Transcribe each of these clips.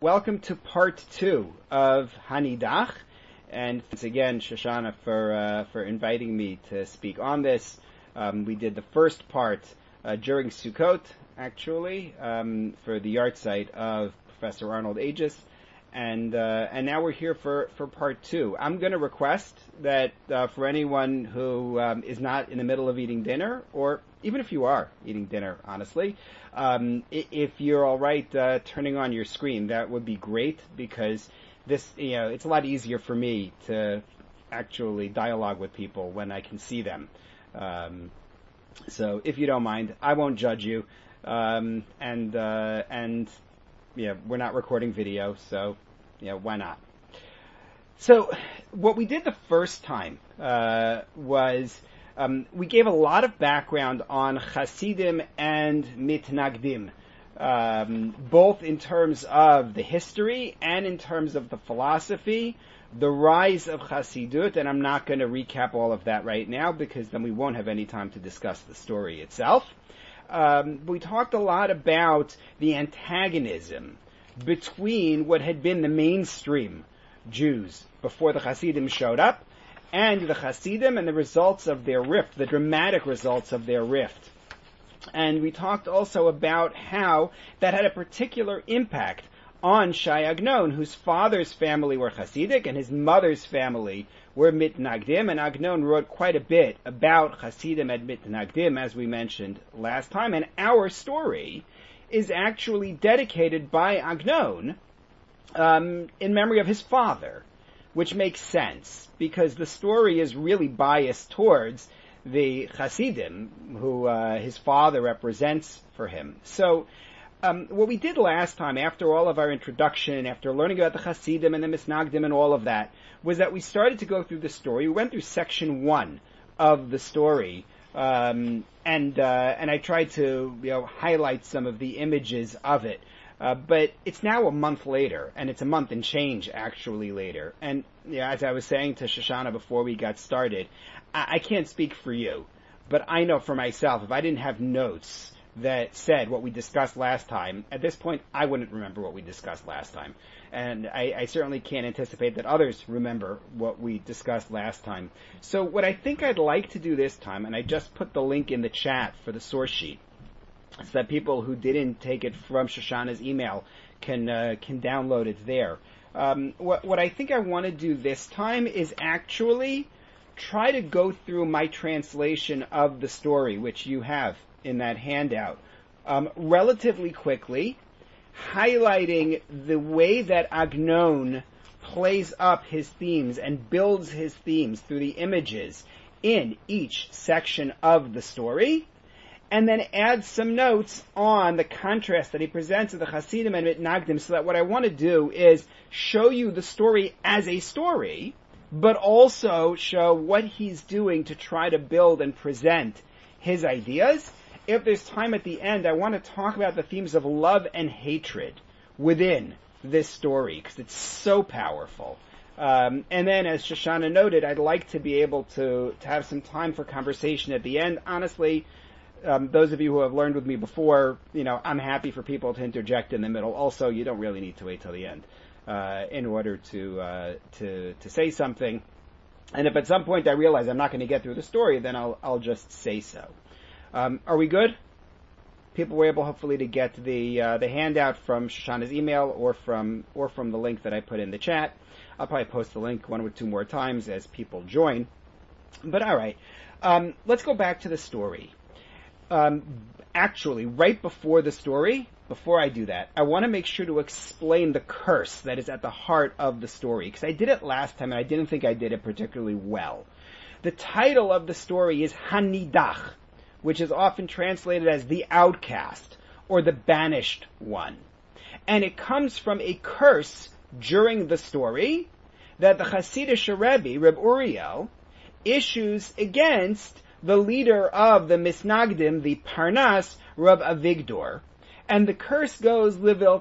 welcome to part 2 of Hanidach, and thanks again, Shoshana, for inviting me to speak on this. We did the first part during Sukkot, actually, for the yahrzeit of Professor Arnold Aegis, and now we're here for part 2. I'm going to request that for anyone who is not in the middle of eating dinner, or even if you are eating dinner, honestly, if you're all right turning on your screen, that would be great, because this, it's a lot easier for me to actually dialogue with people when I can see them. So if you don't mind, I won't judge you, and we're not recording video, so why not? So what we did the first time was we gave a lot of background on Hasidim and Mitnagdim, both in terms of the history and in terms of the philosophy, the rise of Hasidut, and I'm not going to recap all of that right now because then we won't have any time to discuss the story itself. We talked a lot about the antagonism between what had been the mainstream Jews before the Hasidim showed up, and the Hasidim and the results of their rift, the dramatic results of their rift. And we talked also about how that had a particular impact on Shai Agnon, whose father's family were Hasidic and his mother's family were Mitnagdim, and Agnon wrote quite a bit about Hasidim and Mitnagdim, as we mentioned last time, and our story is actually dedicated by Agnon in memory of his father, which makes sense, because the story is really biased towards the Hasidim, who his father represents for him. So what we did last time, after all of our introduction, after learning about the Hasidim and the Misnagdim and all of that, was that we started to go through the story. We went through section 1 of the story, and I tried to highlight some of the images of it. But it's now a month later, and it's a month and change actually later. And as I was saying to Shoshana before we got started, I can't speak for you, but I know for myself, if I didn't have notes that said what we discussed last time, at this point I wouldn't remember what we discussed last time. And I certainly can't anticipate that others remember what we discussed last time. So what I think I'd like to do this time, and I just put the link in the chat for the source sheet, so that people who didn't take it from Shoshana's email can download it there. What I think I want to do this time is actually try to go through my translation of the story, which you have in that handout, relatively quickly, highlighting the way that Agnon plays up his themes and builds his themes through the images in each section of the story, and then add some notes on the contrast that he presents of the Hasidim and Mitnagdim, so that what I want to do is show you the story as a story, but also show what he's doing to try to build and present his ideas. If there's time at the end, I want to talk about the themes of love and hatred within this story, because it's so powerful. And then, as Shoshana noted, I'd like to be able to have some time for conversation at the end. Honestly, those of you who have learned with me before, I'm happy for people to interject in the middle. Also, you don't really need to wait till the end in order to say something. And if at some point I realize I'm not going to get through the story, then I'll just say so. Are we good? People were able, hopefully, to get the handout from Shoshana's email or from the link that I put in the chat. I'll probably post the link 1 or 2 more times as people join. But all right, let's go back to the story. Actually, right before the story, before I do that, I want to make sure to explain the curse that is at the heart of the story, because I did it last time and I didn't think I did it particularly well. The title of the story is Hanidach, which is often translated as the outcast or the banished one. And it comes from a curse during the story that the Hasidic Rebbe, Reb Uriel, issues against the leader of the Misnagdim, the Parnas, Reb Avigdor. And the curse goes,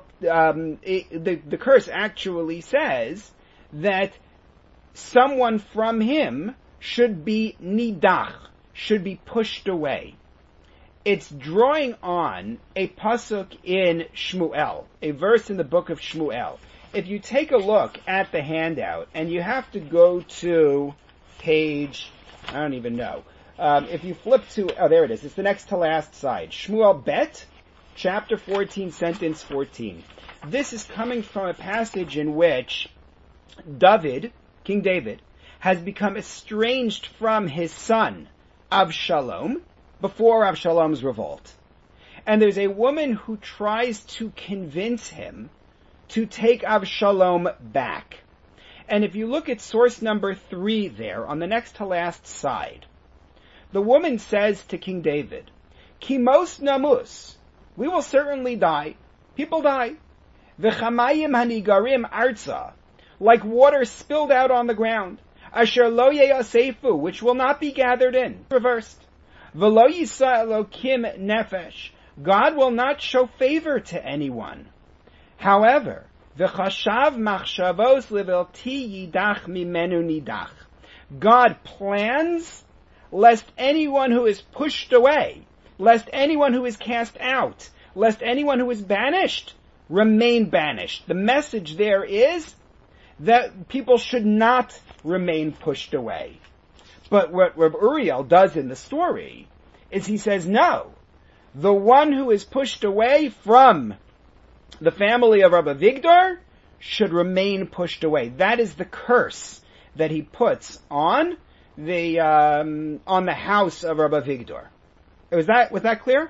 the curse actually says that someone from him should be nidach, should be pushed away. it's drawing on a pasuk in Shmuel, a verse in the book of Shmuel. If you take a look at the handout, and you have to go to page, I don't even know. If you flip to, there it is. It's the next to last side. Shmuel Bet, chapter 14, sentence 14. This is coming from a passage in which David, King David, has become estranged from his son, Avshalom, before Avshalom's revolt. And there's a woman who tries to convince him to take Avshalom back. And if you look at source number 3 there, on the next to last side, the woman says to King David, Kimos namus, we will certainly die. People die. V'chamayim hanigarim arza, like water spilled out on the ground. Asher lo yeyasefu, which will not be gathered in. Reversed. V'lo yisa elokim nefesh, God will not show favor to anyone. However, v'chashav machshavos levelti yidach mimenu nidach, God plans lest anyone who is pushed away, lest anyone who is cast out, lest anyone who is banished, remain banished. The message there is that people should not remain pushed away. But what Reb Uriel does in the story is he says, no, the one who is pushed away from the family of Rabbi Avigdor should remain pushed away. That is the curse that he puts on the house of Rabbi Avigdor. Was that clear?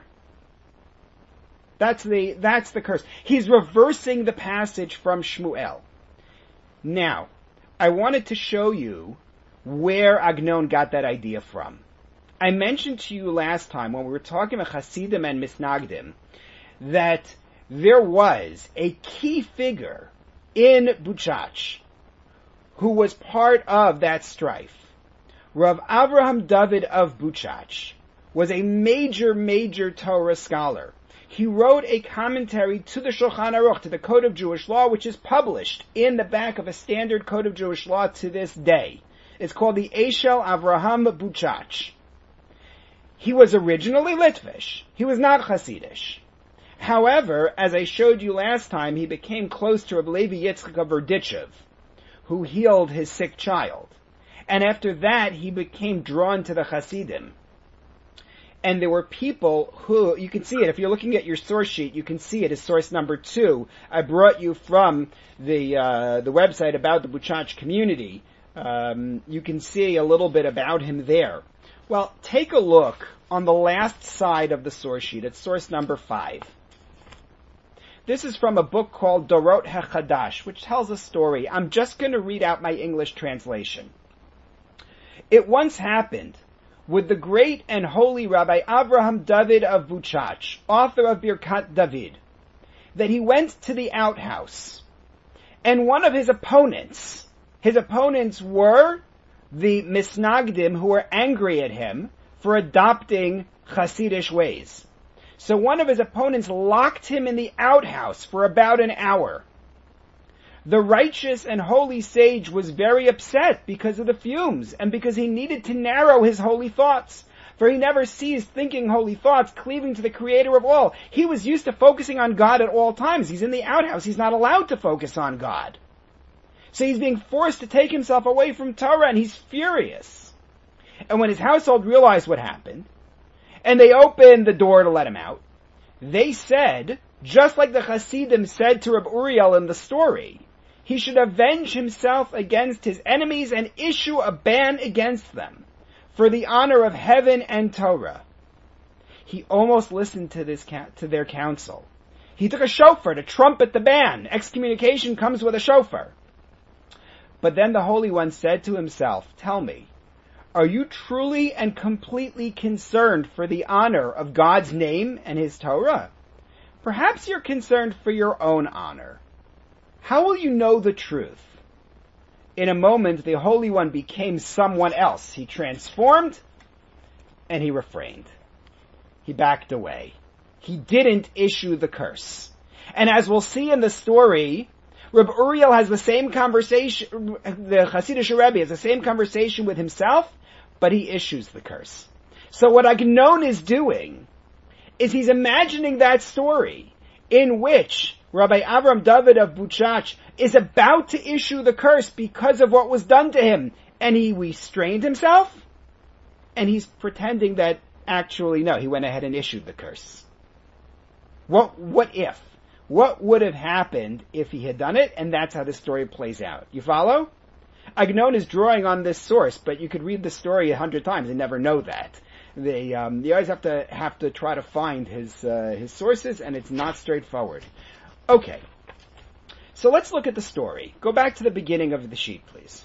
That's the curse. He's reversing the passage from Shmuel. Now, I wanted to show you where Agnon got that idea from. I mentioned to you last time when we were talking about Hasidim and Misnagdim that there was a key figure in Buchach who was part of that strife. Rav Avraham David of Buchach was a major Torah scholar. He wrote a commentary to the Shulchan Aruch, to the Code of Jewish Law, which is published in the back of a standard Code of Jewish Law to this day. It's called the Eshel Avraham Buchach. He was originally Litvish. He was not Hasidish. However, as I showed you last time, he became close to Rabbi Levi Yitzchak of Berdichev, who healed his sick child. And after that, he became drawn to the Hasidim. And there were people who, you can see it, if you're looking at your source sheet, you can see it as source number 2. I brought you from the website about the Buchach community. You can see a little bit about him there. Well, take a look on the last side of the source sheet. It's source number 5. This is from a book called Dorot HaChadash, which tells a story. I'm just going to read out my English translation. It once happened with the great and holy Rabbi Avraham David of Buchach, author of Birkat David, that he went to the outhouse, and one of his opponents were the Misnagdim, who were angry at him for adopting Hasidish ways. So one of his opponents locked him in the outhouse for about an hour. The righteous and holy sage was very upset because of the fumes and because he needed to narrow his holy thoughts. For he never ceased thinking holy thoughts, cleaving to the Creator of all. He was used to focusing on God at all times. He's in the outhouse. He's not allowed to focus on God. So he's being forced to take himself away from Torah, and he's furious. And when his household realized what happened, and they opened the door to let him out, they said, just like the Hasidim said to Reb Uriel in the story, he should avenge himself against his enemies and issue a ban against them for the honor of heaven and Torah. He almost listened to their counsel. He took a shofar to trumpet the ban. Excommunication comes with a shofar. But then the Holy One said to himself, tell me, are you truly and completely concerned for the honor of God's name and His Torah? Perhaps you're concerned for your own honor. How will you know the truth? In a moment, the Holy One became someone else. He transformed, and he refrained. He backed away. He didn't issue the curse. And as we'll see in the story, Reb Uriel has the same conversation, the Hasidic Rebbe has the same conversation with himself, but he issues the curse. So what Agnon is doing is he's imagining that story in which Rabbi Avram David of Buchach is about to issue the curse because of what was done to him, and he restrained himself, and he's pretending that actually, no, he went ahead and issued the curse. What if? What would have happened if he had done it? And that's how the story plays out. You follow? Agnon is drawing on this source, but you could read the story 100 times and never know that. You always have to try to find his sources, and it's not straightforward. Okay. So let's look at the story. Go back to the beginning of the sheet, please.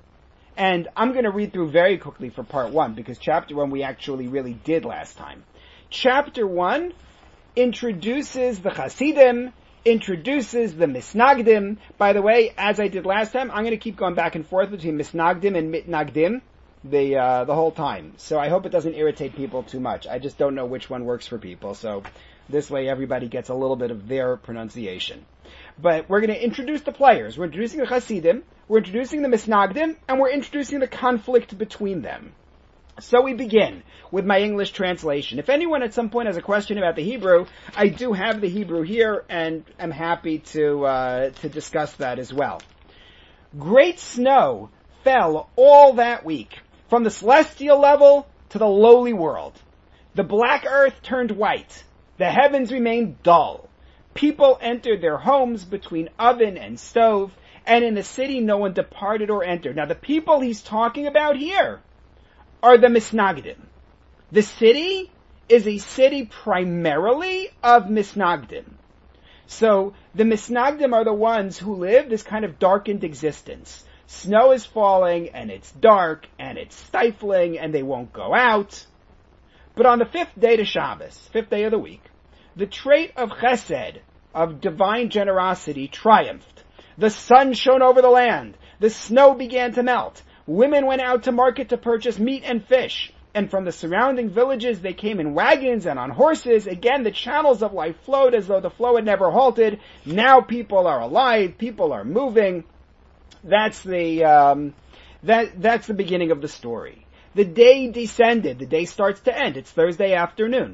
And I'm going to read through very quickly for part 1, because chapter 1 we actually really did last time. Chapter 1 introduces the Hasidim, introduces the Misnagdim. By the way, as I did last time, I'm going to keep going back and forth between Misnagdim and Mitnagdim the whole time. So I hope it doesn't irritate people too much. I just don't know which one works for people. So this way everybody gets a little bit of their pronunciation. But we're going to introduce the players. We're introducing the Hasidim, we're introducing the Misnagdim, and we're introducing the conflict between them. So we begin with my English translation. If anyone at some point has a question about the Hebrew, I do have the Hebrew here, and I'm happy to discuss that as well. Great snow fell all that week, from the celestial level to the lowly world. The black earth turned white. The heavens remained dull. People entered their homes between oven and stove, and in the city no one departed or entered. Now the people he's talking about here are the Misnagdim. The city is a city primarily of Misnagdim. So the Misnagdim are the ones who live this kind of darkened existence. Snow is falling, and it's dark, and it's stifling, and they won't go out. But on the 5th day to Shabbos, 5th day of the week, the trait of chesed, of divine generosity, triumphed. The sun shone over the land. The snow began to melt. Women went out to market to purchase meat and fish. And from the surrounding villages they came in wagons and on horses. Again, the channels of life flowed as though the flow had never halted. Now people are alive. People are moving. That's the beginning of the story. The day descended. The day starts to end. It's Thursday afternoon.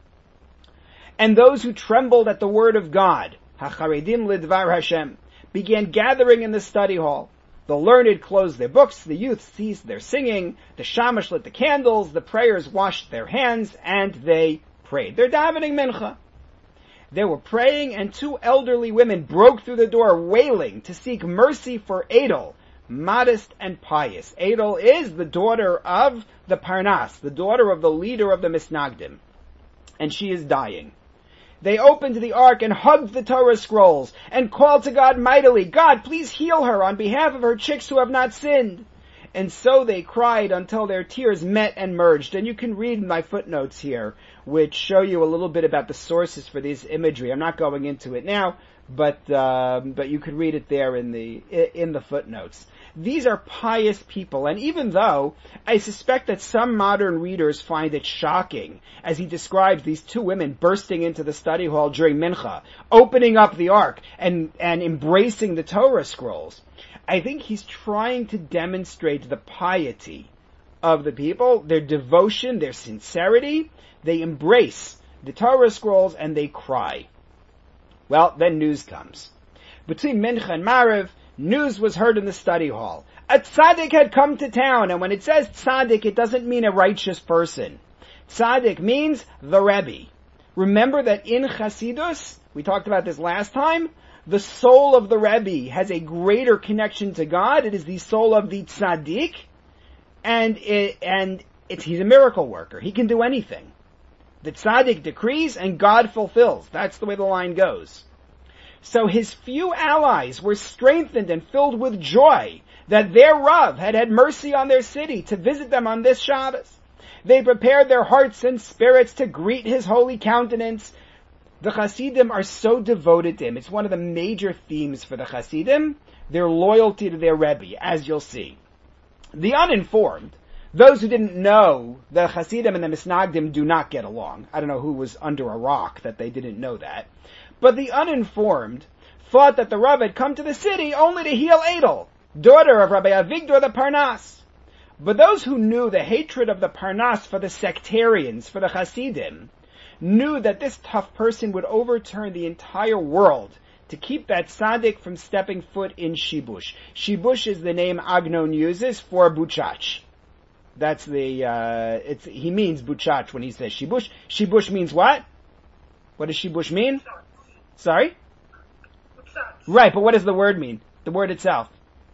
And those who trembled at the word of God, HaCharedim Lidvar Hashem, began gathering in the study hall. The learned closed their books, the youth ceased their singing, the shamash lit the candles, the prayers washed their hands, and they prayed. They're davening mincha. They were praying, and 2 elderly women broke through the door wailing to seek mercy for Adel, modest and pious. Adel is the daughter of the Parnas, the daughter of the leader of the Misnagdim, and she is dying. They opened the ark and hugged the Torah scrolls and called to God mightily, God, please heal her on behalf of her chicks who have not sinned. And so they cried until their tears met and merged. And you can read my footnotes here, which show you a little bit about the sources for this imagery. I'm not going into it now, but you could read it there in the footnotes. These are pious people, and even though I suspect that some modern readers find it shocking, as he describes these 2 women bursting into the study hall during Mincha, opening up the ark, and embracing the Torah scrolls, I think he's trying to demonstrate the piety of the people, their devotion, their sincerity. They embrace the Torah scrolls and they cry. Well, then news comes. Between Mincha and Maariv, news was heard in the study hall. A tzaddik had come to town, and when it says tzaddik, it doesn't mean a righteous person. Tzaddik means the Rebbe. Remember that in Chasidus, we talked about this last time, the soul of the Rebbe has a greater connection to God. It is the soul of the tzaddik, and he's a miracle worker. He can do anything. The tzaddik decrees and God fulfills. That's the way the line goes. So his few allies were strengthened and filled with joy that their Rav had had mercy on their city to visit them on this Shabbos. They prepared their hearts and spirits to greet his holy countenance. The Hasidim are so devoted to him. It's one of the major themes for the Hasidim, their loyalty to their Rebbe, as you'll see. The uninformed, those who didn't know, the Hasidim and the Misnagdim do not get along. I don't know who was under a rock that they didn't know that. But the uninformed thought that the Rav had come to the city only to heal Adel, daughter of Rabbi Avigdor the Parnas. But those who knew the hatred of the Parnas for the sectarians, for the Hasidim, knew that this tough person would overturn the entire world to keep that tzaddik from stepping foot in Shibush. Shibush is the name Agnon uses for Buchach. That's he means Buchach when he says Shibush. Shibush means what? What does Shibush mean? Sorry? Right, but what does the word mean? The word itself.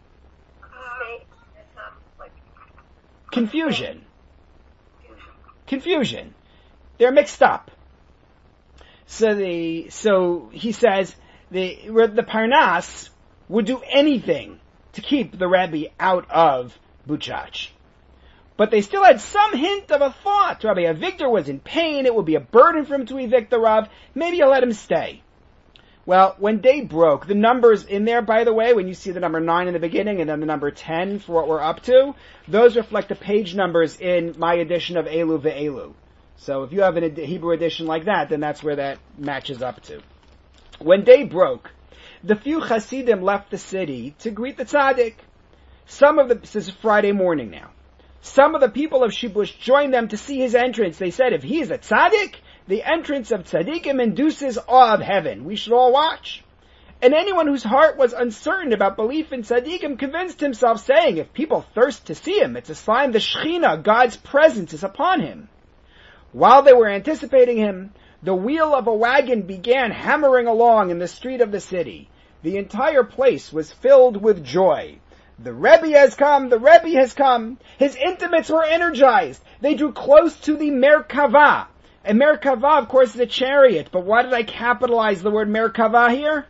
Confusion. Confusion. They're mixed up. So he says the Parnas would do anything to keep the Rebbe out of Buchach. But they still had some hint of a thought. Rabbi Avigdor was in pain. It would be a burden for him to evict the Rav. Maybe he'll let him stay. Well, when day broke, the numbers in there, by the way, when you see the number 9 in the beginning and then the number 10 for what we're up to, those reflect the page numbers in my edition of Elu Ve'elu. So if you have a Hebrew edition like that, then that's where that matches up to. When day broke, the few Hasidim left the city to greet the tzaddik. This is Friday morning now. Some of the people of Shibush joined them to see his entrance. They said, if he is a tzaddik, the entrance of tzaddikim induces awe of heaven. We should all watch. And anyone whose heart was uncertain about belief in tzaddikim convinced himself, saying, if people thirst to see him, it's a sign the Shekhinah, God's presence, is upon him. While they were anticipating him, the wheel of a wagon began hammering along in the street of the city. The entire place was filled with joy. The Rebbe has come, the Rebbe has come. His intimates were energized. They drew close to the Merkava. And Merkava, of course, is a chariot. But why did I capitalize the word Merkava here?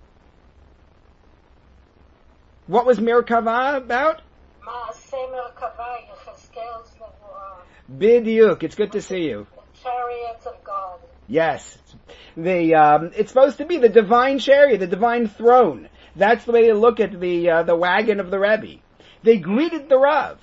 What was Merkava about? Bidiyuk, it's good to see you. The chariots of God. Yes. It's supposed to be the divine chariot, the divine throne. That's the way they look at the wagon of the Rebbe. They greeted the Rav,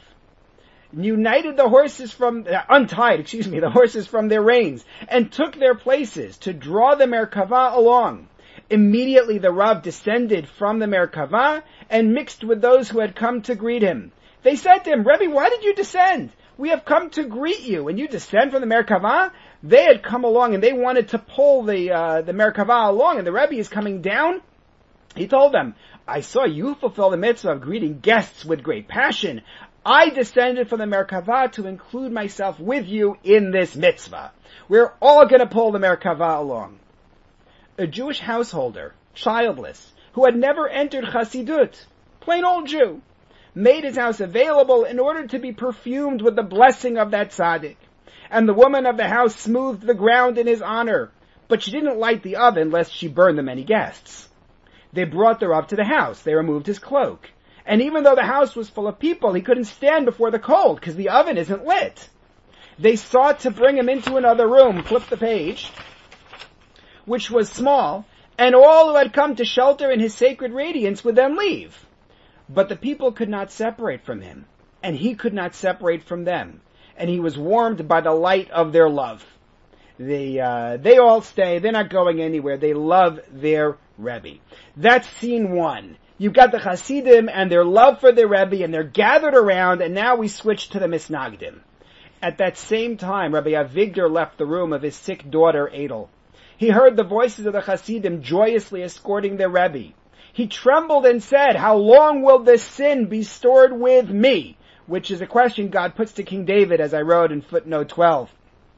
united the horses untied the horses from their reins, and took their places to draw the Merkava along. Immediately the Rav descended from the Merkava and mixed with those who had come to greet him. They said to him, Rebbe, why did you descend? We have come to greet you, and you descend from the Merkava? They had come along and they wanted to pull the Merkava along, and the Rebbe is coming down. He told them, I saw you fulfill the mitzvah of greeting guests with great passion. I descended from the Merkava to include myself with you in this mitzvah. We're all going to pull the Merkava along. A Jewish householder, childless, who had never entered Chassidut, plain old Jew, made his house available in order to be perfumed with the blessing of that tzaddik. And the woman of the house smoothed the ground in his honor, but she didn't light the oven lest she burn the many guests. They brought the Rav to the house. They removed his cloak. And even though the house was full of people, he couldn't stand before the cold because the oven isn't lit. They sought to bring him into another room, flip the page, which was small, and all who had come to shelter in his sacred radiance would then leave. But the people could not separate from him, and he could not separate from them, and he was warmed by the light of their love. They all stay. They're not going anywhere. They love their Rebbe. That's scene 1. You've got the Hasidim and their love for their Rebbe, and they're gathered around, and now we switch to the Misnagdim. At that same time, Rabbi Avigdor left the room of his sick daughter, Adel. He heard the voices of the Hasidim joyously escorting their Rebbe. He trembled and said, how long will this sin be stored with me? Which is a question God puts to King David, as I wrote in footnote 12.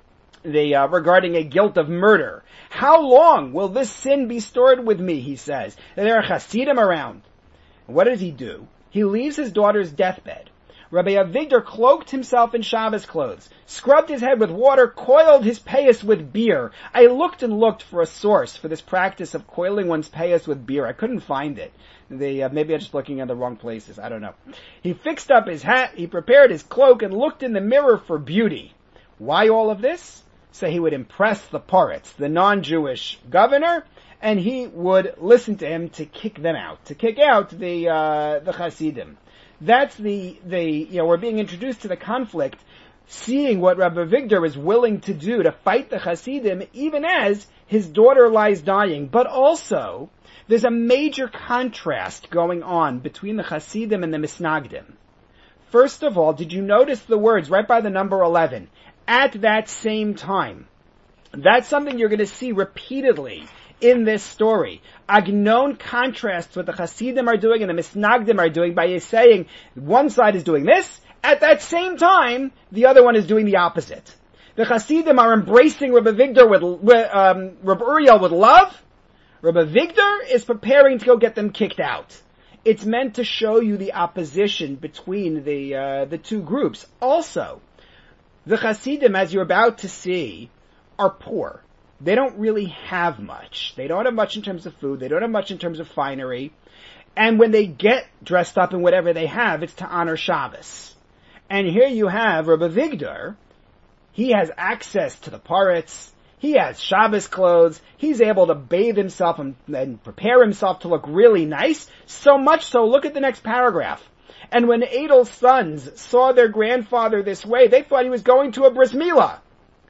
Regarding a guilt of murder. How long will this sin be stored with me, he says. There are Hasidim around. What does he do? He leaves his daughter's deathbed. Rabbi Avigdor cloaked himself in Shabbos clothes, scrubbed his head with water, coiled his payas with beer. I looked and looked for a source for this practice of coiling one's payas with beer. I couldn't find it. Maybe I'm just looking in the wrong places. I don't know. He fixed up his hat, he prepared his cloak, and looked in the mirror for beauty. Why all of this? So he would impress the Poritz, the non-Jewish governor, and he would listen to him to kick them out, to kick out the Hasidim. That's we're being introduced to the conflict, seeing what Rabbi Avigdor is willing to do to fight the Hasidim, even as his daughter lies dying. But also, there's a major contrast going on between the Hasidim and the Misnagdim. First of all, did you notice the words right by the number 11? At that same time. That's something you're going to see repeatedly in this story. Agnon contrasts what the Hasidim are doing and the Misnagdim are doing by saying one side is doing this, at that same time, the other one is doing the opposite. The Hasidim are embracing Rabbi Vigdor Rabbi Uriel with love. Rabbi Vigdor is preparing to go get them kicked out. It's meant to show you the opposition between the two groups. Also, the Hasidim, as you're about to see, are poor. They don't really have much. They don't have much in terms of food. They don't have much in terms of finery. And when they get dressed up in whatever they have, it's to honor Shabbos. And here you have Rabbi Vigdor. He has access to the parrots. He has Shabbos clothes. He's able to bathe himself and prepare himself to look really nice. So much so, look at the next paragraph. And when Adel's sons saw their grandfather this way, they thought he was going to a bris milah.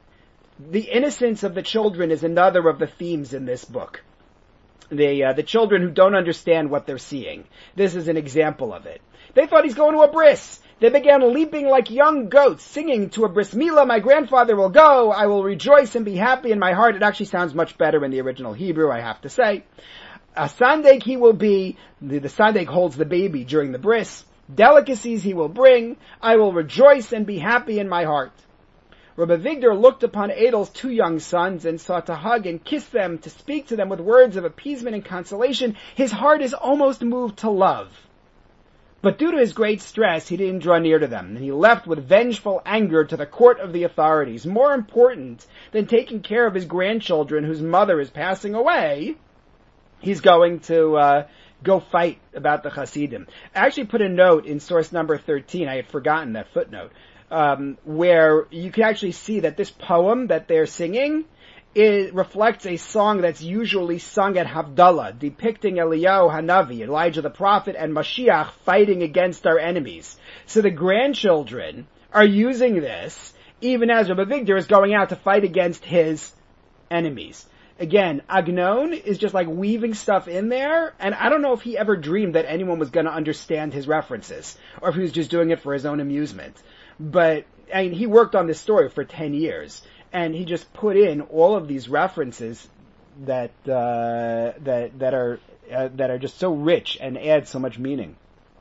The innocence of the children is another of the themes in this book. The children who don't understand what they're seeing. This is an example of it. They thought he's going to a bris. They began leaping like young goats, singing to a bris milah, my grandfather will go, I will rejoice and be happy in my heart. It actually sounds much better in the original Hebrew, I have to say. A sandeg he will be, the sandeg holds the baby during the bris. Delicacies he will bring, I will rejoice and be happy in my heart. Rabbi Vigdor looked upon Adel's two young sons and sought to hug and kiss them, to speak to them with words of appeasement and consolation. His heart is almost moved to love. But due to his great stress, he didn't draw near to them, and he left with vengeful anger to the court of the authorities. More important than taking care of his grandchildren whose mother is passing away, he's going to go fight about the Hasidim. I actually put a note in source number 13, I had forgotten that footnote, where you can actually see that this poem that they're singing, it reflects a song that's usually sung at Havdalah, depicting Eliyahu Hanavi, Elijah the prophet, and Mashiach fighting against our enemies. So the grandchildren are using this, even as Rabbi Vigdor is going out to fight against his enemies. Again, Agnon is just like weaving stuff in there, and I don't know if he ever dreamed that anyone was going to understand his references, or if he was just doing it for his own amusement. But, I mean, he worked on this story for 10 years. And he just put in all of these references that are just so rich and add so much meaning.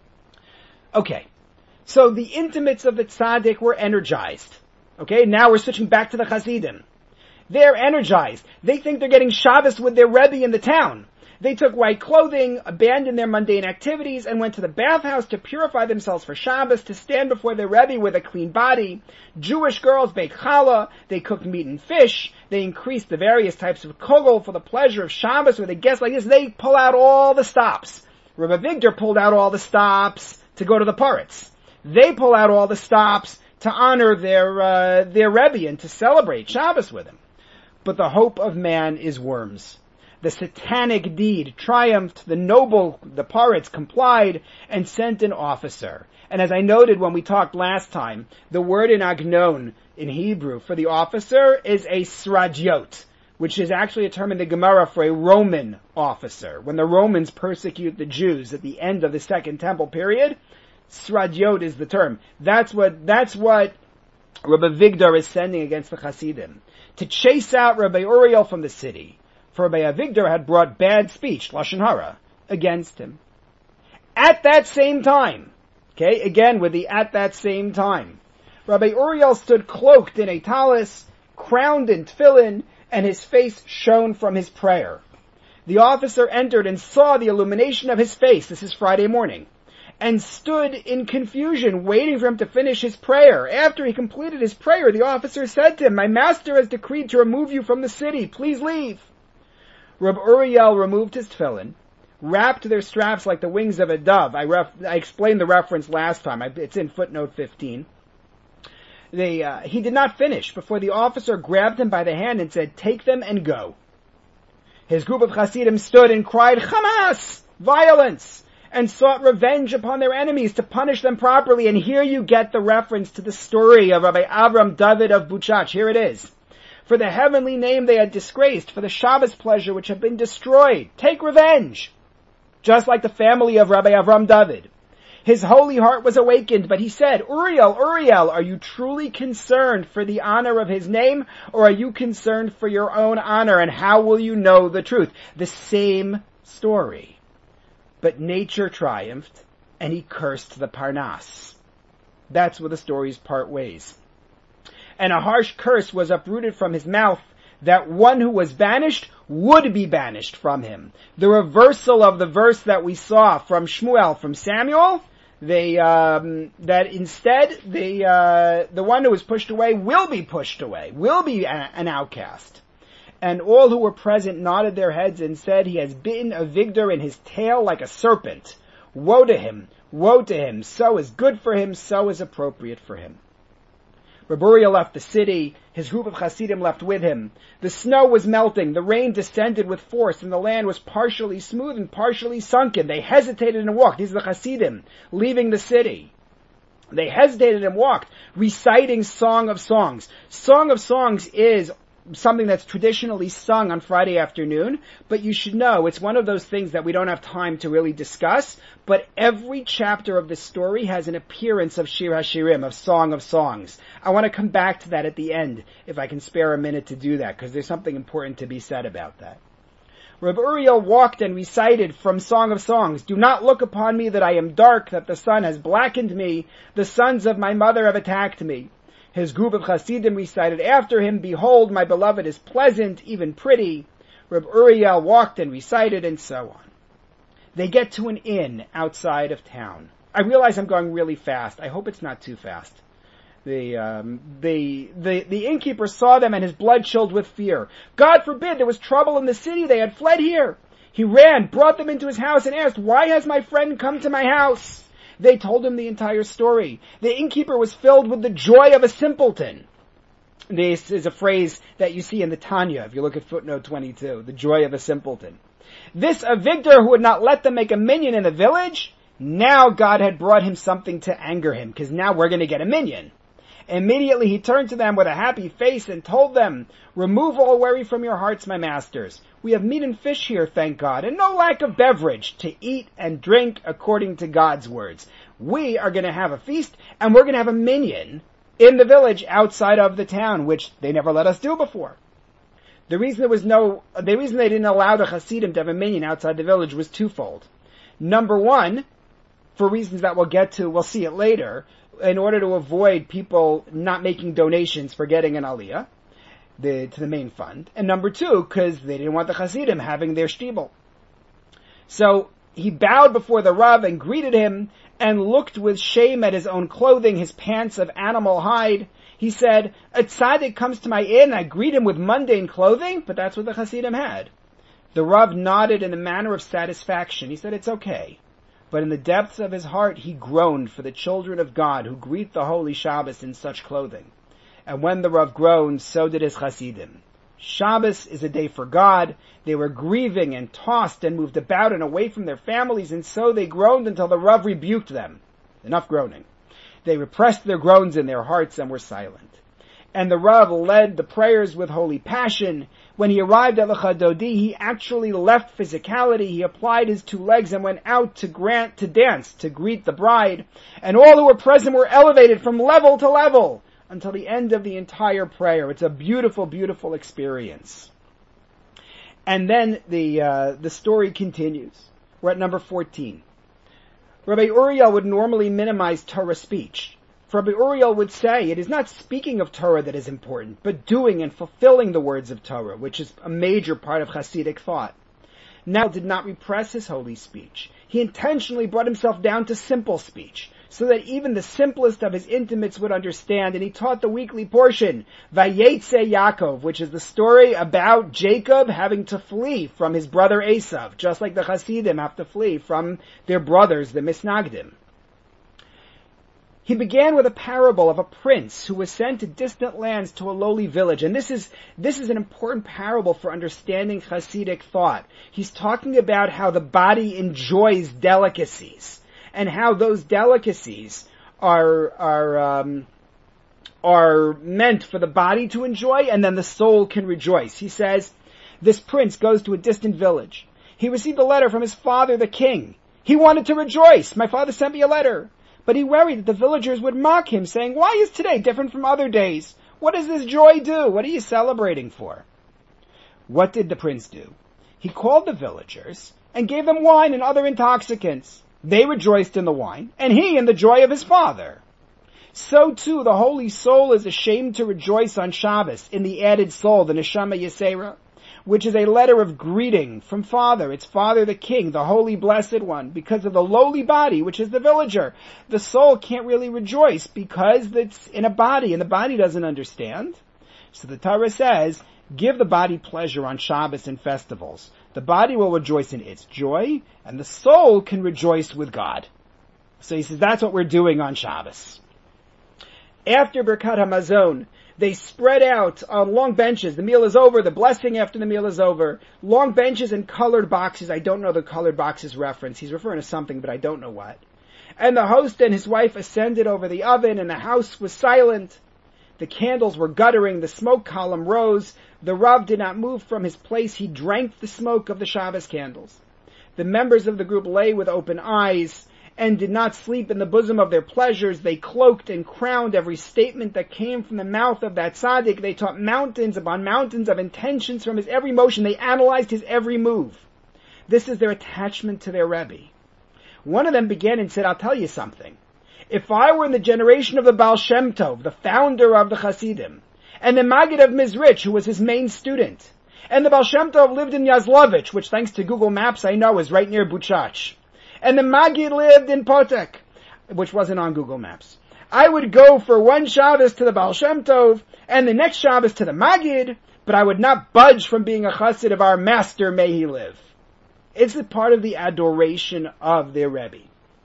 Okay, so the intimates of the tzaddik were energized. Okay, now we're switching back to the Hasidim. They're energized. They think they're getting Shabbos with their Rebbe in the town. They took white clothing, abandoned their mundane activities, and went to the bathhouse to purify themselves for Shabbos, to stand before their Rebbe with a clean body. Jewish girls bake challah, they cooked meat and fish, they increased the various types of kogel for the pleasure of Shabbos with a guest like this. They pull out all the stops. Rabbi Vigdor pulled out all the stops to go to the parrots. They pull out all the stops to honor their Rebbe and to celebrate Shabbos with him. But the hope of man is worms. The satanic deed triumphed, the parrots complied, and sent an officer. And as I noted when we talked last time, the word in Agnon, in Hebrew, for the officer is a sradyot, which is actually a term in the Gemara for a Roman officer. When the Romans persecute the Jews at the end of the Second Temple period, sradyot is the term. That's what Rabbi Vigdor is sending against the Hasidim. To chase out Rabbi Uriel from the city. For Rabbi Avigdor had brought bad speech, Lashon Hara, against him. At that same time, okay, again with the at that same time, Rabbi Uriel stood cloaked in a talis, crowned in tefillin, and his face shone from his prayer. The officer entered and saw the illumination of his face, this is Friday morning, and stood in confusion, waiting for him to finish his prayer. After he completed his prayer, the officer said to him, my master has decreed to remove you from the city, please leave. Reb Uriel removed his tefillin, wrapped their straps like the wings of a dove. I explained the reference last time. It's in footnote 15. He did not finish before the officer grabbed him by the hand and said, take them and go. His group of Hasidim stood and cried, Hamas! Violence! And sought revenge upon their enemies to punish them properly. And here you get the reference to the story of Rabbi Avram David of Buchach. Here it is. For the heavenly name they had disgraced, for the Shabbos pleasure which had been destroyed. Take revenge! Just like the family of Rabbi Avram David. His holy heart was awakened, but he said, Uriel, Uriel, are you truly concerned for the honor of his name, or are you concerned for your own honor, and how will you know the truth? The same story. But nature triumphed, and he cursed the Parnas. That's where the stories part ways. And a harsh curse was uprooted from his mouth, that one who was banished would be banished from him. The reversal of the verse that we saw from Shmuel, from Samuel, that instead the one who was pushed away will be pushed away, will be an outcast. And all who were present nodded their heads and said, he has bitten Avigdor in his tail like a serpent. Woe to him, woe to him. So is good for him, so is appropriate for him. Reb Uriel left the city, his group of Hasidim left with him. The snow was melting, the rain descended with force, and the land was partially smooth and partially sunken. They hesitated and walked. These are the Hasidim, leaving the city. They hesitated and walked, reciting Song of Songs. Song of Songs is something that's traditionally sung on Friday afternoon, but you should know it's one of those things that we don't have time to really discuss, but every chapter of the story has an appearance of Shir HaShirim, of Song of Songs. I want to come back to that at the end, if I can spare a minute to do that, because there's something important to be said about that. Reb Uriel walked and recited from Song of Songs, do not look upon me that I am dark, that the sun has blackened me, the sons of my mother have attacked me. His group of Hasidim recited after him, behold, my beloved is pleasant, even pretty. Reb Uriel walked and recited, and so on. They get to an inn outside of town. I realize I'm going really fast. I hope it's not too fast. The innkeeper saw them, and his blood chilled with fear. God forbid there was trouble in the city. They had fled here. He ran, brought them into his house, and asked, why has my friend come to my house? They told him the entire story. The innkeeper was filled with the joy of a simpleton. This is a phrase that you see in the Tanya, if you look at footnote 22, the joy of a simpleton. This Avigdor who would not let them make a minyan in the village, now God had brought him something to anger him, because now we're going to get a minyan. Immediately he turned to them with a happy face and told them, remove all worry from your hearts, my masters. We have meat and fish here, thank God, and no lack of beverage to eat and drink according to God's words. We are going to have a feast, and we're going to have a minyan in the village outside of the town, which they never let us do before. The reason they didn't allow the Hasidim to have a minyan outside the village was twofold. Number one, for reasons that we'll get to, we'll see it later, in order to avoid people not making donations for getting an aliyah to the main fund. And number two, because they didn't want the Hasidim having their shtibel. So he bowed before the Rav and greeted him and looked with shame at his own clothing, his pants of animal hide. He said, a tzaddik comes to my inn, I greet him with mundane clothing, but that's what the Hasidim had. The Rav nodded in a manner of satisfaction. He said, it's okay. But in the depths of his heart, he groaned for the children of God who greet the holy Shabbos in such clothing. And when the Rav groaned, so did his Hasidim. Shabbos is a day for God. They were grieving and tossed and moved about and away from their families, and so they groaned until the Rav rebuked them. Enough groaning. They repressed their groans in their hearts and were silent. And the Rav led the prayers with holy passion. When he arrived at Lecha Dodi, he actually left physicality. He applied his two legs and went out to dance, to greet the bride. And all who were present were elevated from level to level until the end of the entire prayer. It's a beautiful, beautiful experience. And then the story continues. We're at number 14. Rabbi Uriel would normally minimize Torah speech. Rabbi Uriel would say, it is not speaking of Torah that is important, but doing and fulfilling the words of Torah, which is a major part of Hasidic thought. Now did not repress his holy speech. He intentionally brought himself down to simple speech, so that even the simplest of his intimates would understand, and he taught the weekly portion, Vayetze Yaakov, which is the story about Jacob having to flee from his brother Esav, just like the Hasidim have to flee from their brothers, the Misnagdim. He began with a parable of a prince who was sent to distant lands to a lowly village. And this is an important parable for understanding Hasidic thought. He's talking about how the body enjoys delicacies and how those delicacies are meant for the body to enjoy, and then the soul can rejoice. He says, this prince goes to a distant village. He received a letter from his father, the king. He wanted to rejoice. My father sent me a letter. But he worried that the villagers would mock him, saying, why is today different from other days? What does this joy do? What are you celebrating for? What did the prince do? He called the villagers and gave them wine and other intoxicants. They rejoiced in the wine, and he in the joy of his father. So too the holy soul is ashamed to rejoice on Shabbos in the added soul, the Neshama Yisera, which is a letter of greeting from Father, its Father the King, the Holy Blessed One, because of the lowly body, which is the villager. The soul can't really rejoice because it's in a body, and the body doesn't understand. So the Torah says, give the body pleasure on Shabbos and festivals. The body will rejoice in its joy, and the soul can rejoice with God. So he says, that's what we're doing on Shabbos. After Birkat HaMazon, they spread out on long benches. The meal is over. The blessing after the meal is over. Long benches and colored boxes. I don't know the colored boxes reference. He's referring to something, but I don't know what. And the host and his wife ascended over the oven, and the house was silent. The candles were guttering. The smoke column rose. The Rav did not move from his place. He drank the smoke of the Shabbos candles. The members of the group lay with open eyes and did not sleep in the bosom of their pleasures. They cloaked and crowned every statement that came from the mouth of that tzaddik. They taught mountains upon mountains of intentions from his every motion. They analyzed his every move. This is their attachment to their Rebbe. One of them began and said, I'll tell you something. If I were in the generation of the Baal Shem Tov, the founder of the Hasidim, and the Maggid of Mizrich, who was his main student, and the Baal Shem Tov lived in Yazlovich, which thanks to Google Maps I know is right near Buchach, and the Maggid lived in Potek, which wasn't on Google Maps, I would go for one Shabbos to the Baal Shem Tov, and the next Shabbos to the Maggid, but I would not budge from being a chassid of our master, may he live. It's a part of the adoration of their Rebbe.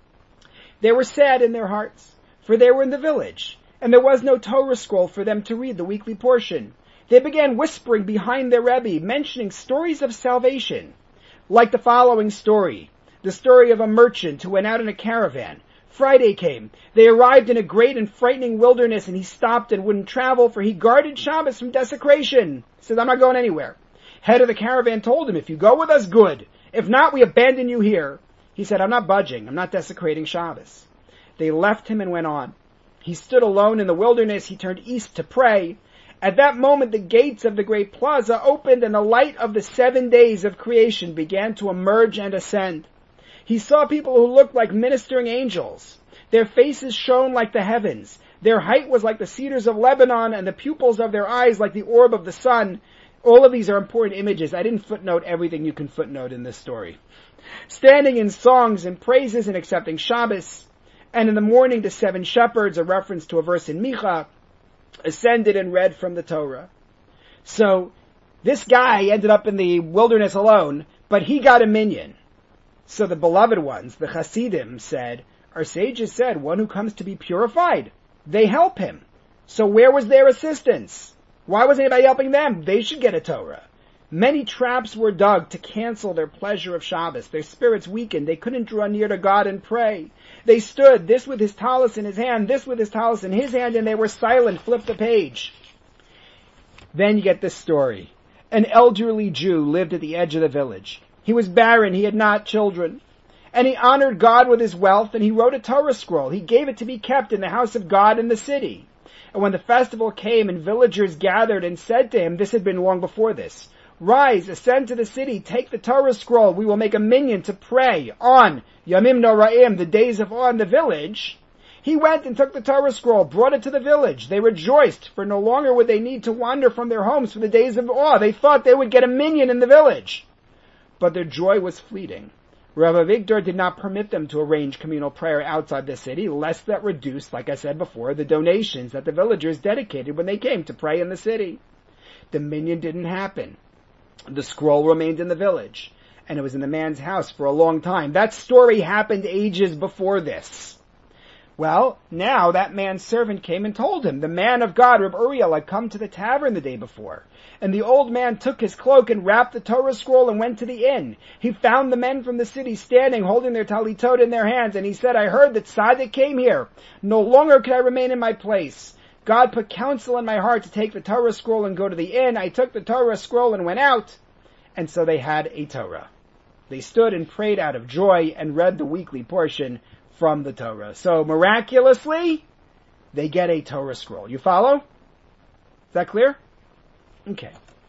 They were sad in their hearts, for they were in the village, and there was no Torah scroll for them to read the weekly portion. They began whispering behind their Rebbe, mentioning stories of salvation, like the following story. The story of a merchant who went out in a caravan. Friday came. They arrived in a great and frightening wilderness, and he stopped and wouldn't travel, for he guarded Shabbos from desecration. He said, I'm not going anywhere. Head of the caravan told him, if you go with us, good. If not, we abandon you here. He said, I'm not budging. I'm not desecrating Shabbos. They left him and went on. He stood alone in the wilderness. He turned east to pray. At that moment, the gates of the great plaza opened, and the light of the 7 days of creation began to emerge and ascend. He saw people who looked like ministering angels. Their faces shone like the heavens. Their height was like the cedars of Lebanon, and the pupils of their eyes like the orb of the sun. All of these are important images. I didn't footnote everything you can footnote in this story. Standing in songs and praises and accepting Shabbos. And in the morning, the 7 shepherds, a reference to a verse in Micha, ascended and read from the Torah. So, this guy ended up in the wilderness alone, but he got a minyan. So the beloved ones, the Hasidim, said, our sages said, one who comes to be purified, they help him. So where was their assistance? Why wasn't anybody helping them? They should get a Torah. Many traps were dug to cancel their pleasure of Shabbos. Their spirits weakened. They couldn't draw near to God and pray. They stood, this with his talus in his hand, this with his talus in his hand, and they were silent. Flip the page. Then you get this story. An elderly Jew lived at the edge of the village. He was barren. He had not children. And he honored God with his wealth, and he wrote a Torah scroll. He gave it to be kept in the house of God in the city. And when the festival came and villagers gathered and said to him, this had been long before this, rise, ascend to the city, take the Torah scroll, we will make a minyan to pray on Yamim Noraim, the days of awe in the village. He went and took the Torah scroll, brought it to the village. They rejoiced, for no longer would they need to wander from their homes for the days of awe. They thought they would get a minyan in the village. But their joy was fleeting. Rav Avigdor did not permit them to arrange communal prayer outside the city, lest that reduce, like I said before, the donations that the villagers dedicated when they came to pray in the city. The minyan didn't happen. The scroll remained in the village, and it was in the man's house for a long time. That story happened ages before this. Well, now that man's servant came and told him, the man of God, Reb Uriel, had come to the tavern the day before. And the old man took his cloak and wrapped the Torah scroll and went to the inn. He found the men from the city standing, holding their talitot in their hands, and he said, I heard that Tzaddik came here. No longer could I remain in my place. God put counsel in my heart to take the Torah scroll and go to the inn. I took the Torah scroll and went out, and so they had a Torah. They stood and prayed out of joy and read the weekly portion from the Torah. So miraculously, they get a Torah scroll. You follow? Is that clear? Okay.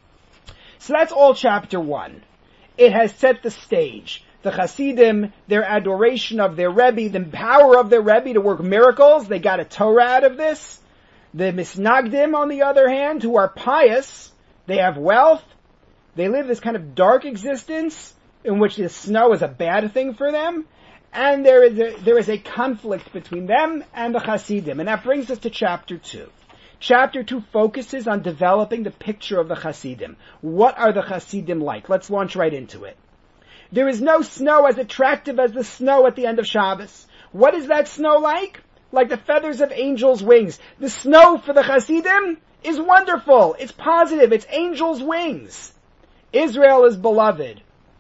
So that's all chapter 1. It has set the stage. The Hasidim, their adoration of their Rebbe, the power of their Rebbe to work miracles, they got a Torah out of this. The Misnagdim, on the other hand, who are pious, they have wealth, they live this kind of dark existence in which the snow is a bad thing for them, and there is a conflict between them and the Hasidim. And that brings us to chapter 2. Chapter 2 focuses on developing the picture of the Hasidim. What are the Hasidim like? Let's launch right into it. There is no snow as attractive as the snow at the end of Shabbos. What is that snow like? Like the feathers of angels' wings. The snow for the Hasidim is wonderful. It's positive. It's angels' wings. Israel is beloved.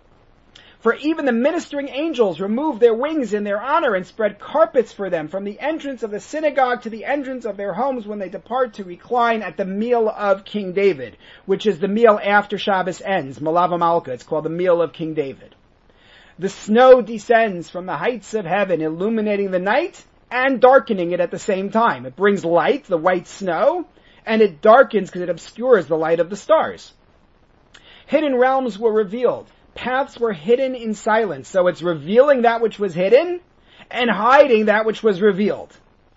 For even the ministering angels remove their wings in their honor and spread carpets for them from the entrance of the synagogue to the entrance of their homes when they depart to recline at the meal of King David, which is the meal after Shabbos ends, Malav Malka. It's called the meal of King David. The snow descends from the heights of heaven, illuminating the night and darkening it at the same time. It brings light, the white snow, and it darkens because it obscures the light of the stars. Hidden realms were revealed. Paths were hidden in silence. So it's revealing that which was hidden and hiding that which was revealed.